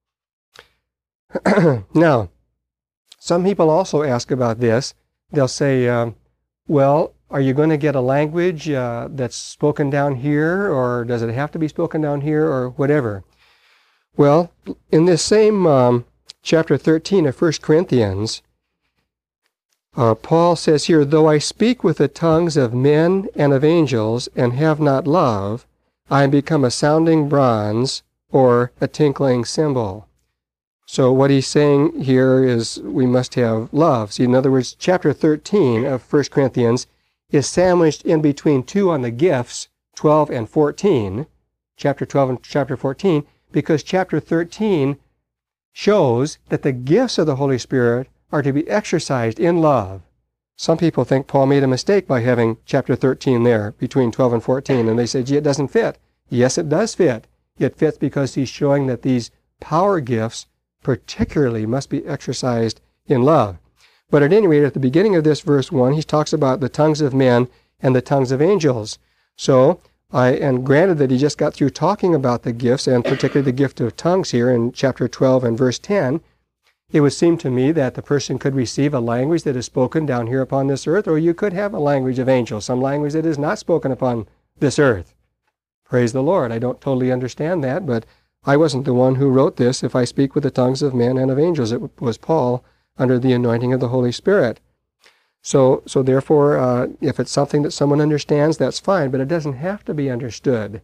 Now, some people also ask about this. They'll say, um, well, are you going to get a language uh, that's spoken down here, or does it have to be spoken down here, or whatever? Well, in this same um, chapter thirteen of First Corinthians, uh, Paul says here, though I speak with the tongues of men and of angels and have not love, I am become a sounding bronze or a tinkling cymbal. So what he's saying here is we must have love. See, in other words, chapter thirteen of First Corinthians is sandwiched in between two on the gifts, twelve and fourteen, chapter twelve and chapter fourteen, because chapter thirteen shows that the gifts of the Holy Spirit are to be exercised in love. Some people think Paul made a mistake by having chapter thirteen there between twelve and fourteen, and they say, gee, it doesn't fit. Yes, it does fit. It fits because he's showing that these power gifts particularly must be exercised in love. But at any rate, at the beginning of this verse one, he talks about the tongues of men and the tongues of angels. So, I, and granted that he just got through talking about the gifts, and particularly the gift of tongues here in chapter twelve and verse ten, it would seem to me that the person could receive a language that is spoken down here upon this earth, or you could have a language of angels, some language that is not spoken upon this earth. Praise the Lord. I don't totally understand that, but I wasn't the one who wrote this. If I speak with the tongues of men and of angels, it was Paul under the anointing of the Holy Spirit. So, so therefore, uh, if it's something that someone understands, that's fine, but it doesn't have to be understood.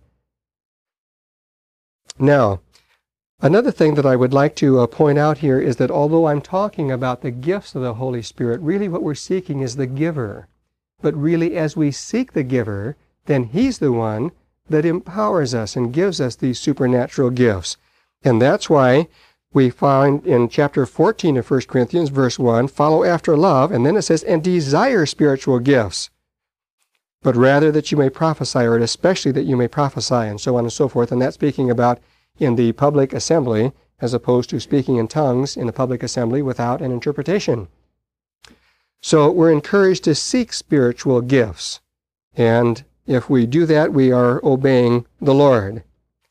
Now, another thing that I would like to uh, point out here is that although I'm talking about the gifts of the Holy Spirit, really what we're seeking is the giver. But really, as we seek the giver, then he's the one that empowers us and gives us these supernatural gifts. And that's why we find in chapter fourteen of First Corinthians, verse one, follow after love, and then it says, and desire spiritual gifts, but rather that you may prophesy, or especially that you may prophesy, and so on and so forth. And that's speaking about in the public assembly, as opposed to speaking in tongues in a public assembly without an interpretation. So we're encouraged to seek spiritual gifts, and if we do that, we are obeying the Lord.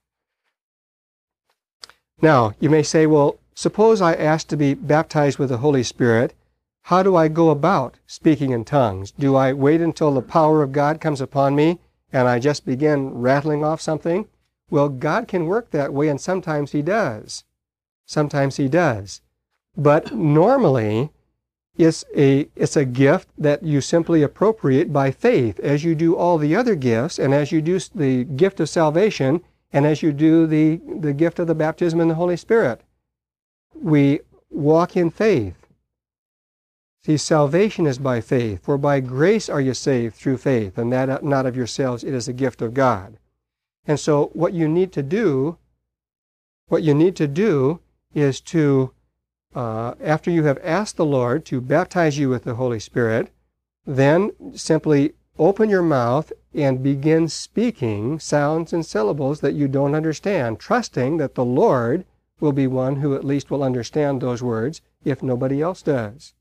Now, you may say, well, suppose I ask to be baptized with the Holy Spirit. How do I go about speaking in tongues? Do I wait until the power of God comes upon me and I just begin rattling off something? Well, God can work that way, and sometimes he does. Sometimes he does. But normally, it's a, it's a gift that you simply appropriate by faith, as you do all the other gifts, and as you do the gift of salvation, and as you do the, the gift of the baptism in the Holy Spirit. We walk in faith. See, salvation is by faith, for by grace are you saved through faith, and that not of yourselves, it is a gift of God. And so what you need to do, what you need to do is to, uh, after you have asked the Lord to baptize you with the Holy Spirit, then simply open your mouth and begin speaking sounds and syllables that you don't understand, trusting that the Lord will be one who at least will understand those words if nobody else does.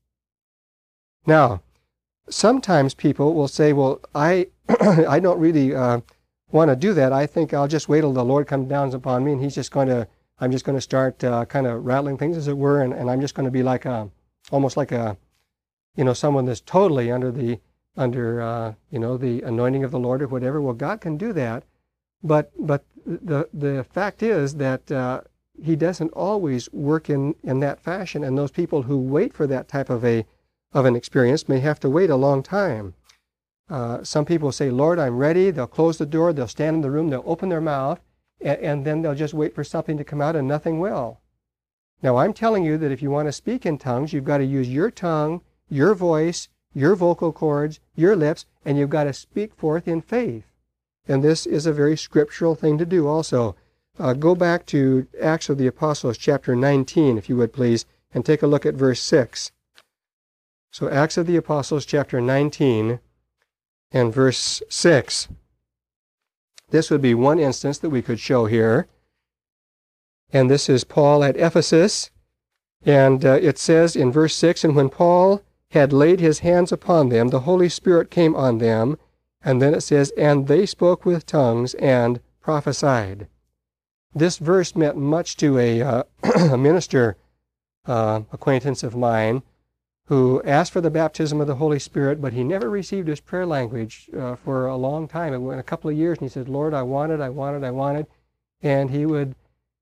Now, sometimes people will say, well, I, I don't really uh, want to do that, I think I'll just wait till the Lord comes down upon me, and He's just going to, I'm just going to start uh, kind of rattling things, as it were, and, and I'm just going to be like a, almost like a, you know, someone that's totally under the, under, uh, you know, the anointing of the Lord or whatever. Well, God can do that, but but the the fact is that uh, He doesn't always work in in that fashion, and those people who wait for that type of a of an experience may have to wait a long time. Uh, some people say, Lord, I'm ready. They'll close the door, they'll stand in the room, they'll open their mouth, and, and then they'll just wait for something to come out, and nothing will. Now, I'm telling you that if you want to speak in tongues, you've got to use your tongue, your voice, your vocal cords, your lips, and you've got to speak forth in faith. And this is a very scriptural thing to do also. Uh, go back to Acts of the Apostles, chapter nineteen, if you would please, and take a look at verse six. So Acts of the Apostles, chapter nineteen, and verse six. This would be one instance that we could show here. And this is Paul at Ephesus. And uh, it says in verse six, and when Paul had laid his hands upon them, the Holy Spirit came on them. And then it says, and they spoke with tongues and prophesied. This verse meant much to a, uh, a minister uh, acquaintance of mine who asked for the baptism of the Holy Spirit, but he never received his prayer language uh, for a long time. It went a couple of years, and he said, Lord, I want it, I want it, I want it. And he would,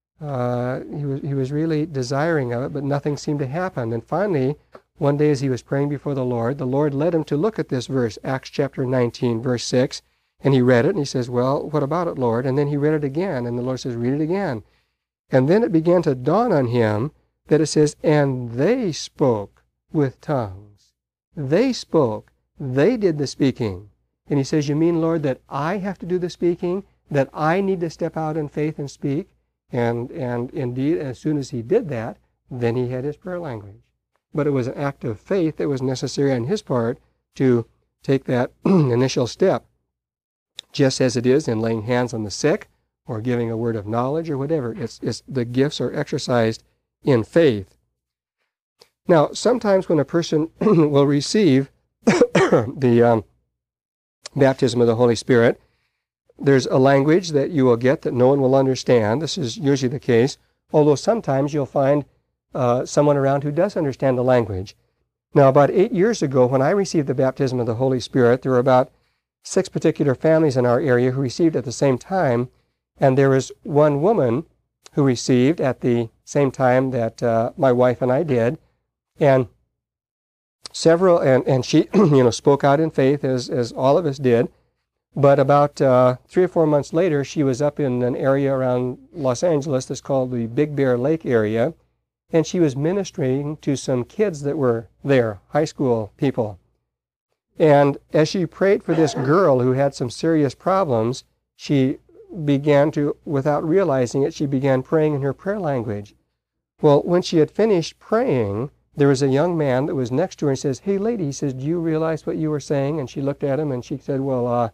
uh, he was, he was really desiring of it, but nothing seemed to happen. And finally, one day as he was praying before the Lord, the Lord led him to look at this verse, Acts chapter nineteen, verse six, and he read it, and he says, well, what about it, Lord? And then he read it again, and the Lord says, read it again. And then it began to dawn on him that it says, and they spoke with tongues. They spoke. They did the speaking. And he says, you mean, Lord, that I have to do the speaking? That I need to step out in faith and speak? And, and indeed, as soon as he did that, then he had his prayer language. But it was an act of faith that was necessary on his part to take that initial step, just as it is in laying hands on the sick or giving a word of knowledge or whatever. It's, it's the gifts are exercised in faith. Now, sometimes when a person will receive the um, baptism of the Holy Spirit, there's a language that you will get that no one will understand. This is usually the case, although sometimes you'll find uh, someone around who does understand the language. Now, about eight years ago, when I received the baptism of the Holy Spirit, there were about six particular families in our area who received at the same time, and there was one woman who received at the same time that uh, my wife and I did. And several, and, and she, you know, spoke out in faith as, as all of us did. But about uh, three or four months later, she was up in an area around Los Angeles that's called the Big Bear Lake area. And she was ministering to some kids that were there, high school people. And as she prayed for this girl who had some serious problems, she began to, without realizing it, she began praying in her prayer language. Well, when she had finished praying, there was a young man that was next to her and says, hey, lady, he says, do you realize what you were saying? And she looked at him and she said, well, uh,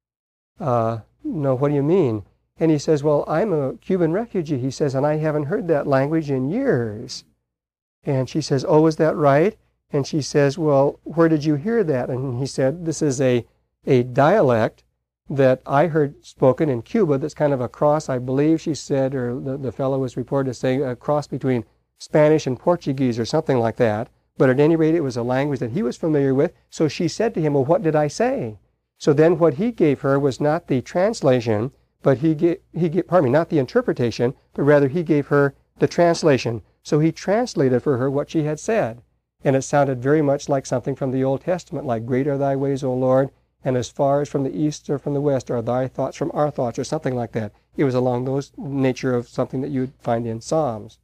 uh, no, what do you mean? And he says, well, I'm a Cuban refugee, he says, and I haven't heard that language in years. And she says, oh, is that right? And she says, well, where did you hear that? And he said, this is a, a dialect that I heard spoken in Cuba that's kind of a cross, I believe she said, or the, the fellow was reported as saying a cross between Spanish and Portuguese or something like that. But at any rate, it was a language that he was familiar with. So she said to him, well, what did I say? So then what he gave her was not the translation, but he gave, he gave, pardon me, not the interpretation, but rather he gave her the translation. So he translated for her what she had said. And it sounded very much like something from the Old Testament, like, great are thy ways, O Lord, and as far as from the east or from the west are thy thoughts from our thoughts, or something like that. It was along those nature of something that you'd find in Psalms.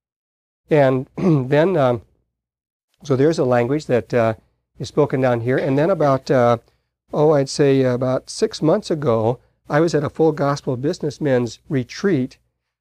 And then, um, so there's a language that uh, is spoken down here. And then about, uh, oh, I'd say about six months ago, I was at a Full Gospel Businessmen's retreat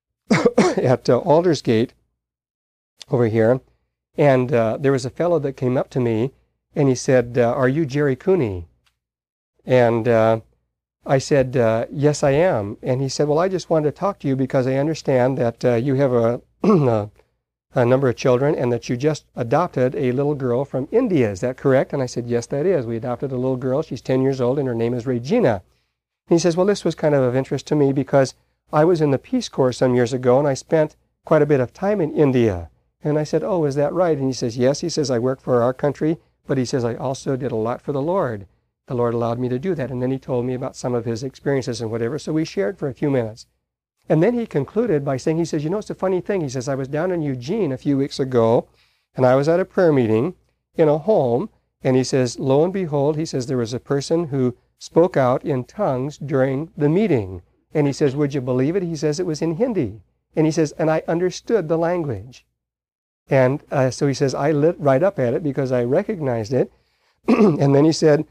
at uh, Aldersgate over here. And uh, there was a fellow that came up to me, and he said, uh, are you Jerry Cooney? And uh, I said, uh, yes, I am. And he said, well, I just wanted to talk to you because I understand that uh, you have a, a, a number of children and that you just adopted a little girl from India. Is that correct? And I said, yes, that is. We adopted a little girl. She's ten years old, and her name is Regina. And he says, well, this was kind of of interest to me because I was in the Peace Corps some years ago, and I spent quite a bit of time in India. And I said, oh, is that right? And he says, yes. He says, I work for our country, but he says, I also did a lot for the Lord. The Lord allowed me to do that. And then he told me about some of his experiences and whatever. So we shared for a few minutes. And then he concluded by saying, he says, you know, it's a funny thing. He says, I was down in Eugene a few weeks ago, and I was at a prayer meeting in a home. And he says, lo and behold, he says, there was a person who spoke out in tongues during the meeting. And he says, would you believe it? He says, it was in Hindi. And he says, and I understood the language. And uh, so he says, I lit right up at it because I recognized it. And then he said,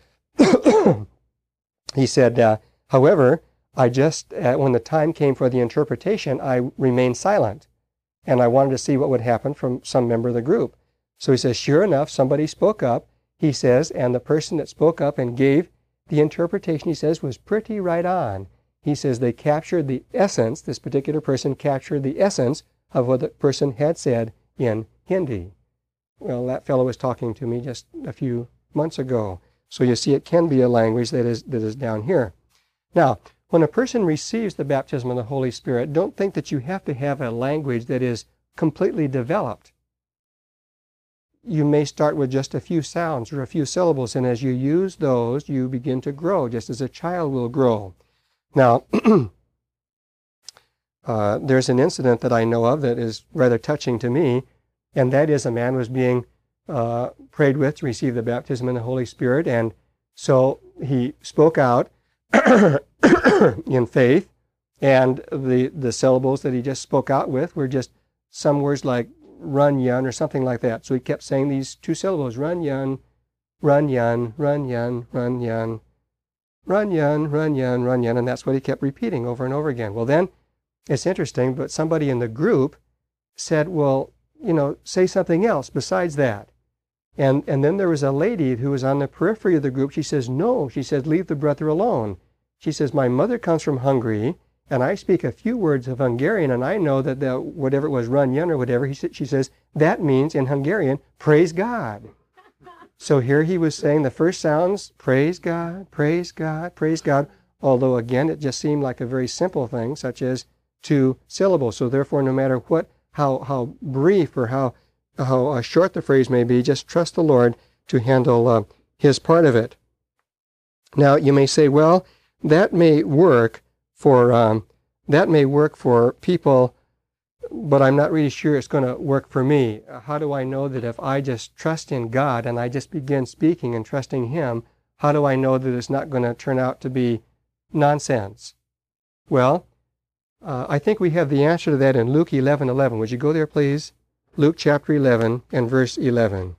he said, uh, however, I just, uh, when the time came for the interpretation, I remained silent. And I wanted to see what would happen from some member of the group. So he says, sure enough, somebody spoke up, he says, and the person that spoke up and gave the interpretation, he says, was pretty right on. He says they captured the essence, this particular person captured the essence of what the person had said in Hindi. Well, that fellow was talking to me just a few months ago. So you see, it can be a language that is, that is down here. Now, when a person receives the baptism of the Holy Spirit, don't think that you have to have a language that is completely developed. You may start with just a few sounds or a few syllables, and as you use those, you begin to grow, just as a child will grow. Now, uh, there's an incident that I know of that is rather touching to me, and that is a man was being uh, prayed with to receive the baptism in the Holy Spirit, and so he spoke out in faith, and the, the syllables that he just spoke out with were just some words like run yun or something like that. So he kept saying these two syllables, run yun, run yun, run yun, run yun, run yun, run yun, run yun, and that's what he kept repeating over and over again. Well then, it's interesting, but somebody in the group said, well, you know, say something else besides that. And and then there was a lady who was on the periphery of the group. She says, no, she said, leave the brother alone. She says, my mother comes from Hungary, and I speak a few words of Hungarian, and I know that the, whatever it was, run yun or whatever, he, she says, that means in Hungarian, praise God. So here he was saying the first sounds, praise God, praise God, praise God, although again, it just seemed like a very simple thing, such as two syllables. So therefore, no matter what, how, how brief or how, how uh, short the phrase may be, just trust the Lord to handle uh, his part of it. Now, you may say, well, that may work for um, that may work for people, but I'm not really sure it's going to work for me. How do I know that if I just trust in God and I just begin speaking and trusting Him, how do I know that it's not going to turn out to be nonsense? Well, uh, I think we have the answer to that in Luke eleven eleven. Would you go there, please? Luke chapter eleven and verse eleven.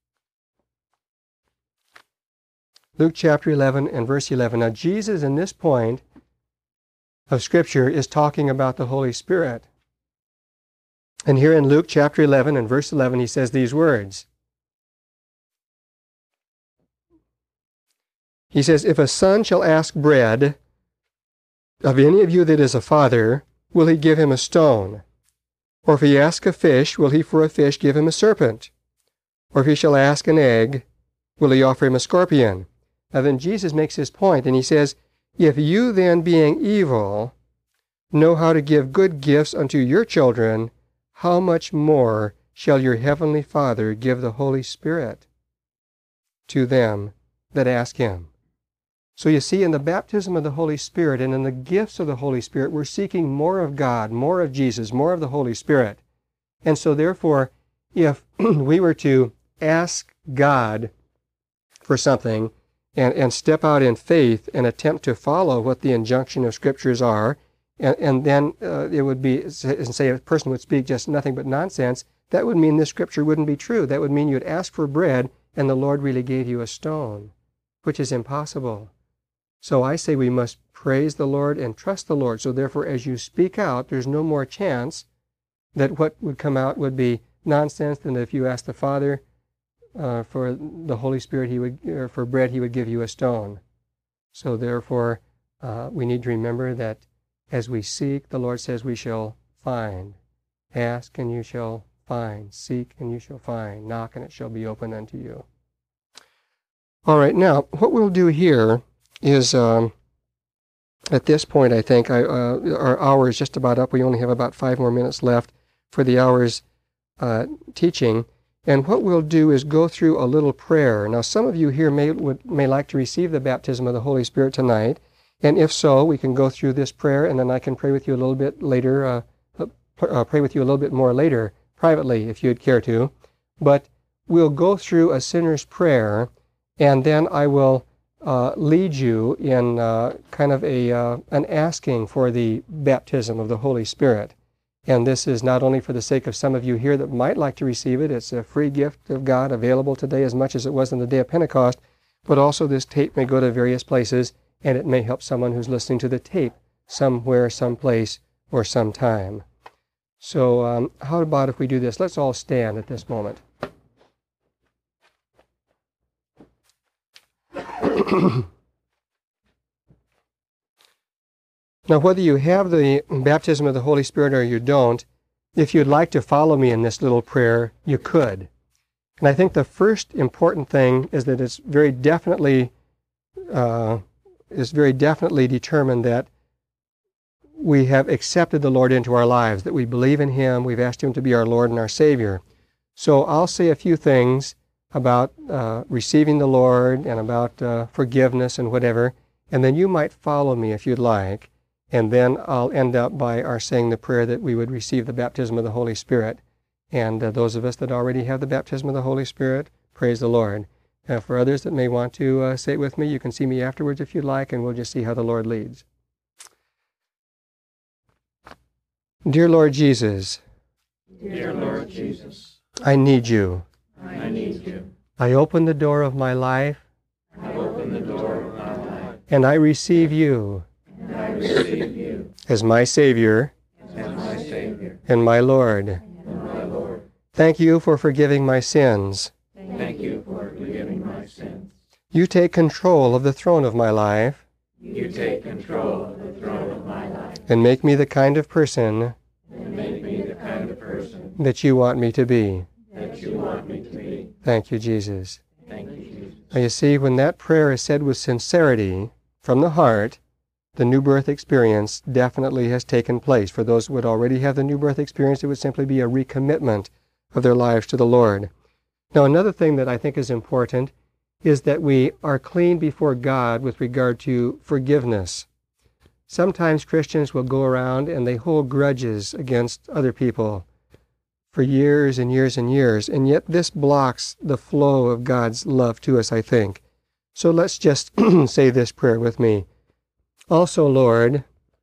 Luke chapter eleven and verse eleven. Now, Jesus in this point of Scripture is talking about the Holy Spirit. And here in Luke chapter eleven and verse eleven, he says these words. He says, if a son shall ask bread of any of you that is a father, will he give him a stone? Or if he ask a fish, will he for a fish give him a serpent? Or if he shall ask an egg, will he offer him a scorpion? Now then Jesus makes his point, and he says, if you then, being evil, know how to give good gifts unto your children, how much more shall your heavenly Father give the Holy Spirit to them that ask him? So you see, in the baptism of the Holy Spirit and in the gifts of the Holy Spirit, we're seeking more of God, more of Jesus, more of the Holy Spirit. And so therefore, if we were to ask God for something, And, and step out in faith and attempt to follow what the injunction of Scriptures are, and, and then uh, it would be, and say a person would speak just nothing but nonsense, that would mean this Scripture wouldn't be true. That would mean you'd ask for bread and the Lord really gave you a stone, which is impossible. So I say we must praise the Lord and trust the Lord. So therefore, as you speak out, there's no more chance that what would come out would be nonsense than if you ask the Father, Uh, for the Holy Spirit, he would, or for bread, he would give you a stone. So therefore, uh, we need to remember that as we seek, the Lord says we shall find. Ask and you shall find. Seek and you shall find. Knock and it shall be opened unto you. All right, now, what we'll do here is um, At this point, I think I, uh, our hour is just about up. We only have about five more minutes left for the hour's uh, teaching. And what we'll do is go through a little prayer. Now, some of you here may, would, may like to receive the baptism of the Holy Spirit tonight. And if so, we can go through this prayer, and then I can pray with you a little bit later, uh, uh, pray with you a little bit more later, privately, if you'd care to. But we'll go through a sinner's prayer, and then I will uh, lead you in uh, kind of a uh, an asking for the baptism of the Holy Spirit. And this is not only for the sake of some of you here that might like to receive it. It's a free gift of God available today as much as it was on the day of Pentecost. But also this tape may go to various places, and it may help someone who's listening to the tape somewhere, someplace, or sometime. So um, how about if we do this? Let's all stand at this moment. Now, whether you have the baptism of the Holy Spirit or you don't, if you'd like to follow me in this little prayer, you could. And I think the first important thing is that it's very definitely uh, is very definitely determined that we have accepted the Lord into our lives, that we believe in Him, we've asked Him to be our Lord and our Savior. So I'll say a few things about uh, receiving the Lord and about uh, forgiveness and whatever, and then you might follow me if you'd like. And then I'll end up by our saying the prayer that we would receive the baptism of the Holy Spirit. And uh, those of us that already have the baptism of the Holy Spirit, praise the Lord. Uh, for others that may want to uh, say it with me, you can see me afterwards if you'd like, and we'll just see how the Lord leads. Dear Lord Jesus, Dear Lord Jesus, I need you. I need you. I open the door of my life, I open the door of my life, and I receive you and I receive you as my Savior as my Savior and my Lord. and my Lord. Thank you for forgiving my sins. Thank you for forgiving my sins. You take control of the throne of my life You take control of the throne of my life and make me the kind of person and make me the kind of person that you want me to be. that you want me to be. Thank you, Jesus. Thank you, Jesus. Now you see, when that prayer is said with sincerity from the heart, the new birth experience definitely has taken place. For those who would already have the new birth experience, it would simply be a recommitment of their lives to the Lord. Now, another thing that I think is important is that we are clean before God with regard to forgiveness. Sometimes Christians will go around and they hold grudges against other people for years and years and years, and yet this blocks the flow of God's love to us, I think. So let's just say this prayer with me. Also, Lord,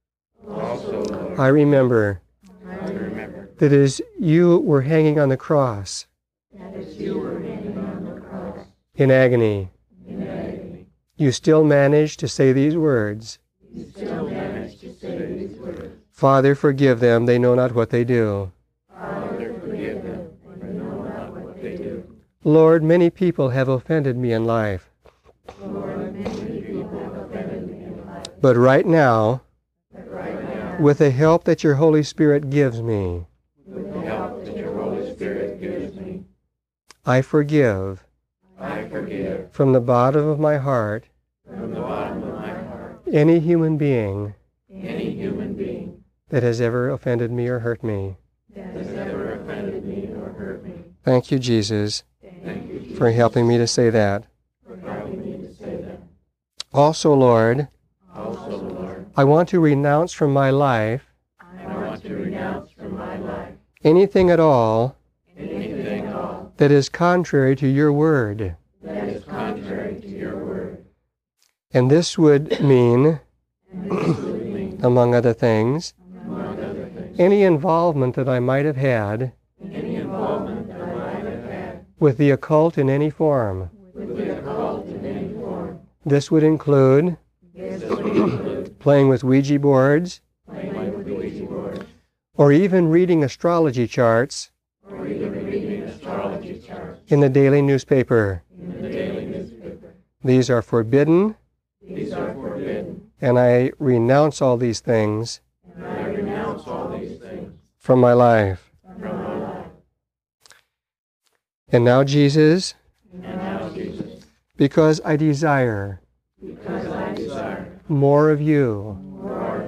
Also, Lord, I remember I remember that as you were hanging on the cross that as you were hanging on the cross in agony, in agony, you still managed to say these words, you still managed to say these words. Father, forgive them, they know not what they do. Father, forgive them, for they know not what they do. Lord, many people have offended me in life, Lord, many people have offended me in life, but right now, but right now, with the help that your Holy Spirit gives me, with the help that your Holy Spirit gives me, I forgive I forgive from the bottom of my heart from the bottom of my heart any human being any human being that has ever offended me or hurt me. that has ever offended me or hurt me. Thank you, Jesus, Thank you, Jesus, for helping me to say that. for helping me to say that. Also, Lord, Also, Lord, I want to renounce from my life I want to renounce from my life anything at all anything at all that is contrary to your word. that is contrary to your word. And this would mean, And this would mean, among other things, among other things, any involvement that I might have had any involvement that I might have had with the occult in any form. with the occult in any form. This would include This would include playing with Ouija boards, playing with Ouija boards, or even reading astrology charts or even reading astrology charts in the daily newspaper. in the daily newspaper. These are forbidden, These are forbidden, and I renounce all these things and I renounce all these things from my life. from my life. And now, Jesus, And now, Jesus, because I desire because I desire more of you,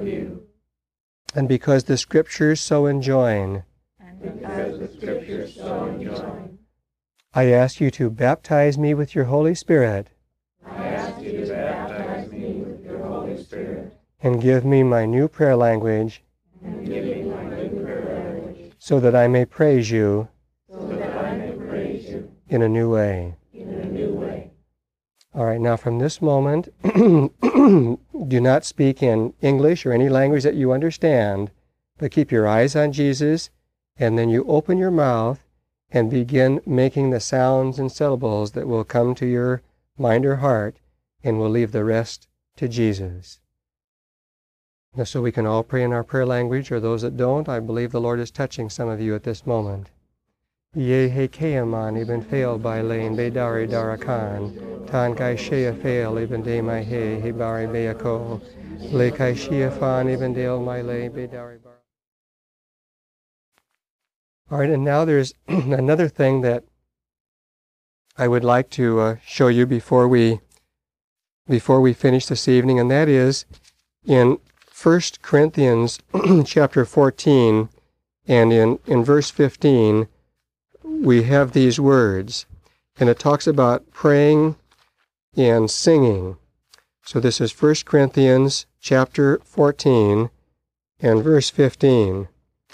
of you. And because the Scriptures so enjoin, And because the Scriptures so enjoin, I ask you to baptize me with your Holy Spirit I ask you to baptize me with your Holy Spirit and give me my new prayer language and give me my new prayer language, so that I may praise you so that I may praise you in a new way. in a new way. All right, now from this moment, do not speak in English or any language that you understand, but keep your eyes on Jesus, and then you open your mouth and begin making the sounds and syllables that will come to your mind or heart, and we'll leave the rest to Jesus. Now, so we can all pray in our prayer language, or those that don't, I believe the Lord is touching some of you at this moment. Ye he keaman even fail by lane bedari darakan tan kai shea fail even de my he he bari beako le kai shea fan even dale my lay bedari bar. All right, and now there's another thing that I would like to uh, show you before we before we finish this evening, and that is in First Corinthians chapter fourteen and in, in verse fifteen. We have these words, and it talks about praying and singing. So this is First Corinthians chapter fourteen and verse fifteen.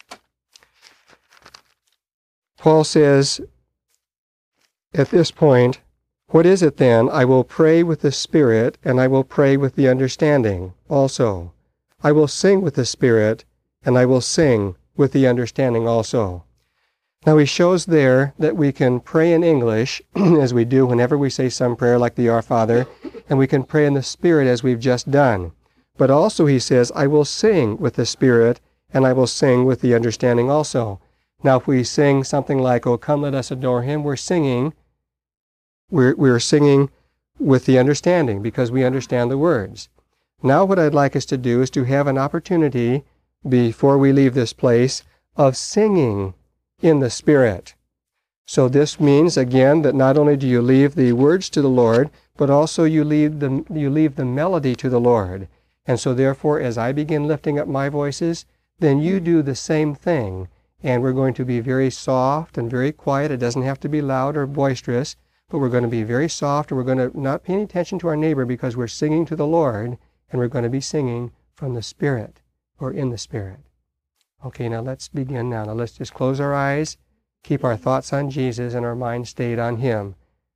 Paul says at this point, "What is it then? I will pray with the Spirit, and I will pray with the understanding also. I will sing with the Spirit, and I will sing with the understanding also." Now he shows there that we can pray in English, as we do whenever we say some prayer like the Our Father, and we can pray in the Spirit as we've just done. But also he says, I will sing with the Spirit, and I will sing with the understanding also. Now if we sing something like, "Oh, come let us adore him," we're singing, we're, we're singing with the understanding, because we understand the words. Now what I'd like us to do is to have an opportunity, before we leave this place, of singing in the Spirit. So this means, again, that not only do you leave the words to the Lord, but also you leave the, you leave the melody to the Lord. And so therefore, as I begin lifting up my voices, then you do the same thing. And we're going to be very soft and very quiet. It doesn't have to be loud or boisterous, but we're going to be very soft, and we're going to not pay any attention to our neighbor, because we're singing to the Lord, and we're going to be singing from the Spirit, or in the Spirit. Okay, now let's begin now. Now let's just close our eyes, keep our thoughts on Jesus, and our mind stayed on Him.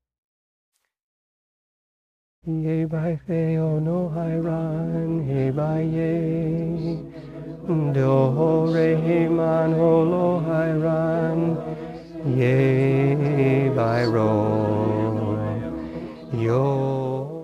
Ye by feo no hiran, ye by ye, do re man holo hiran, ye by ro, yo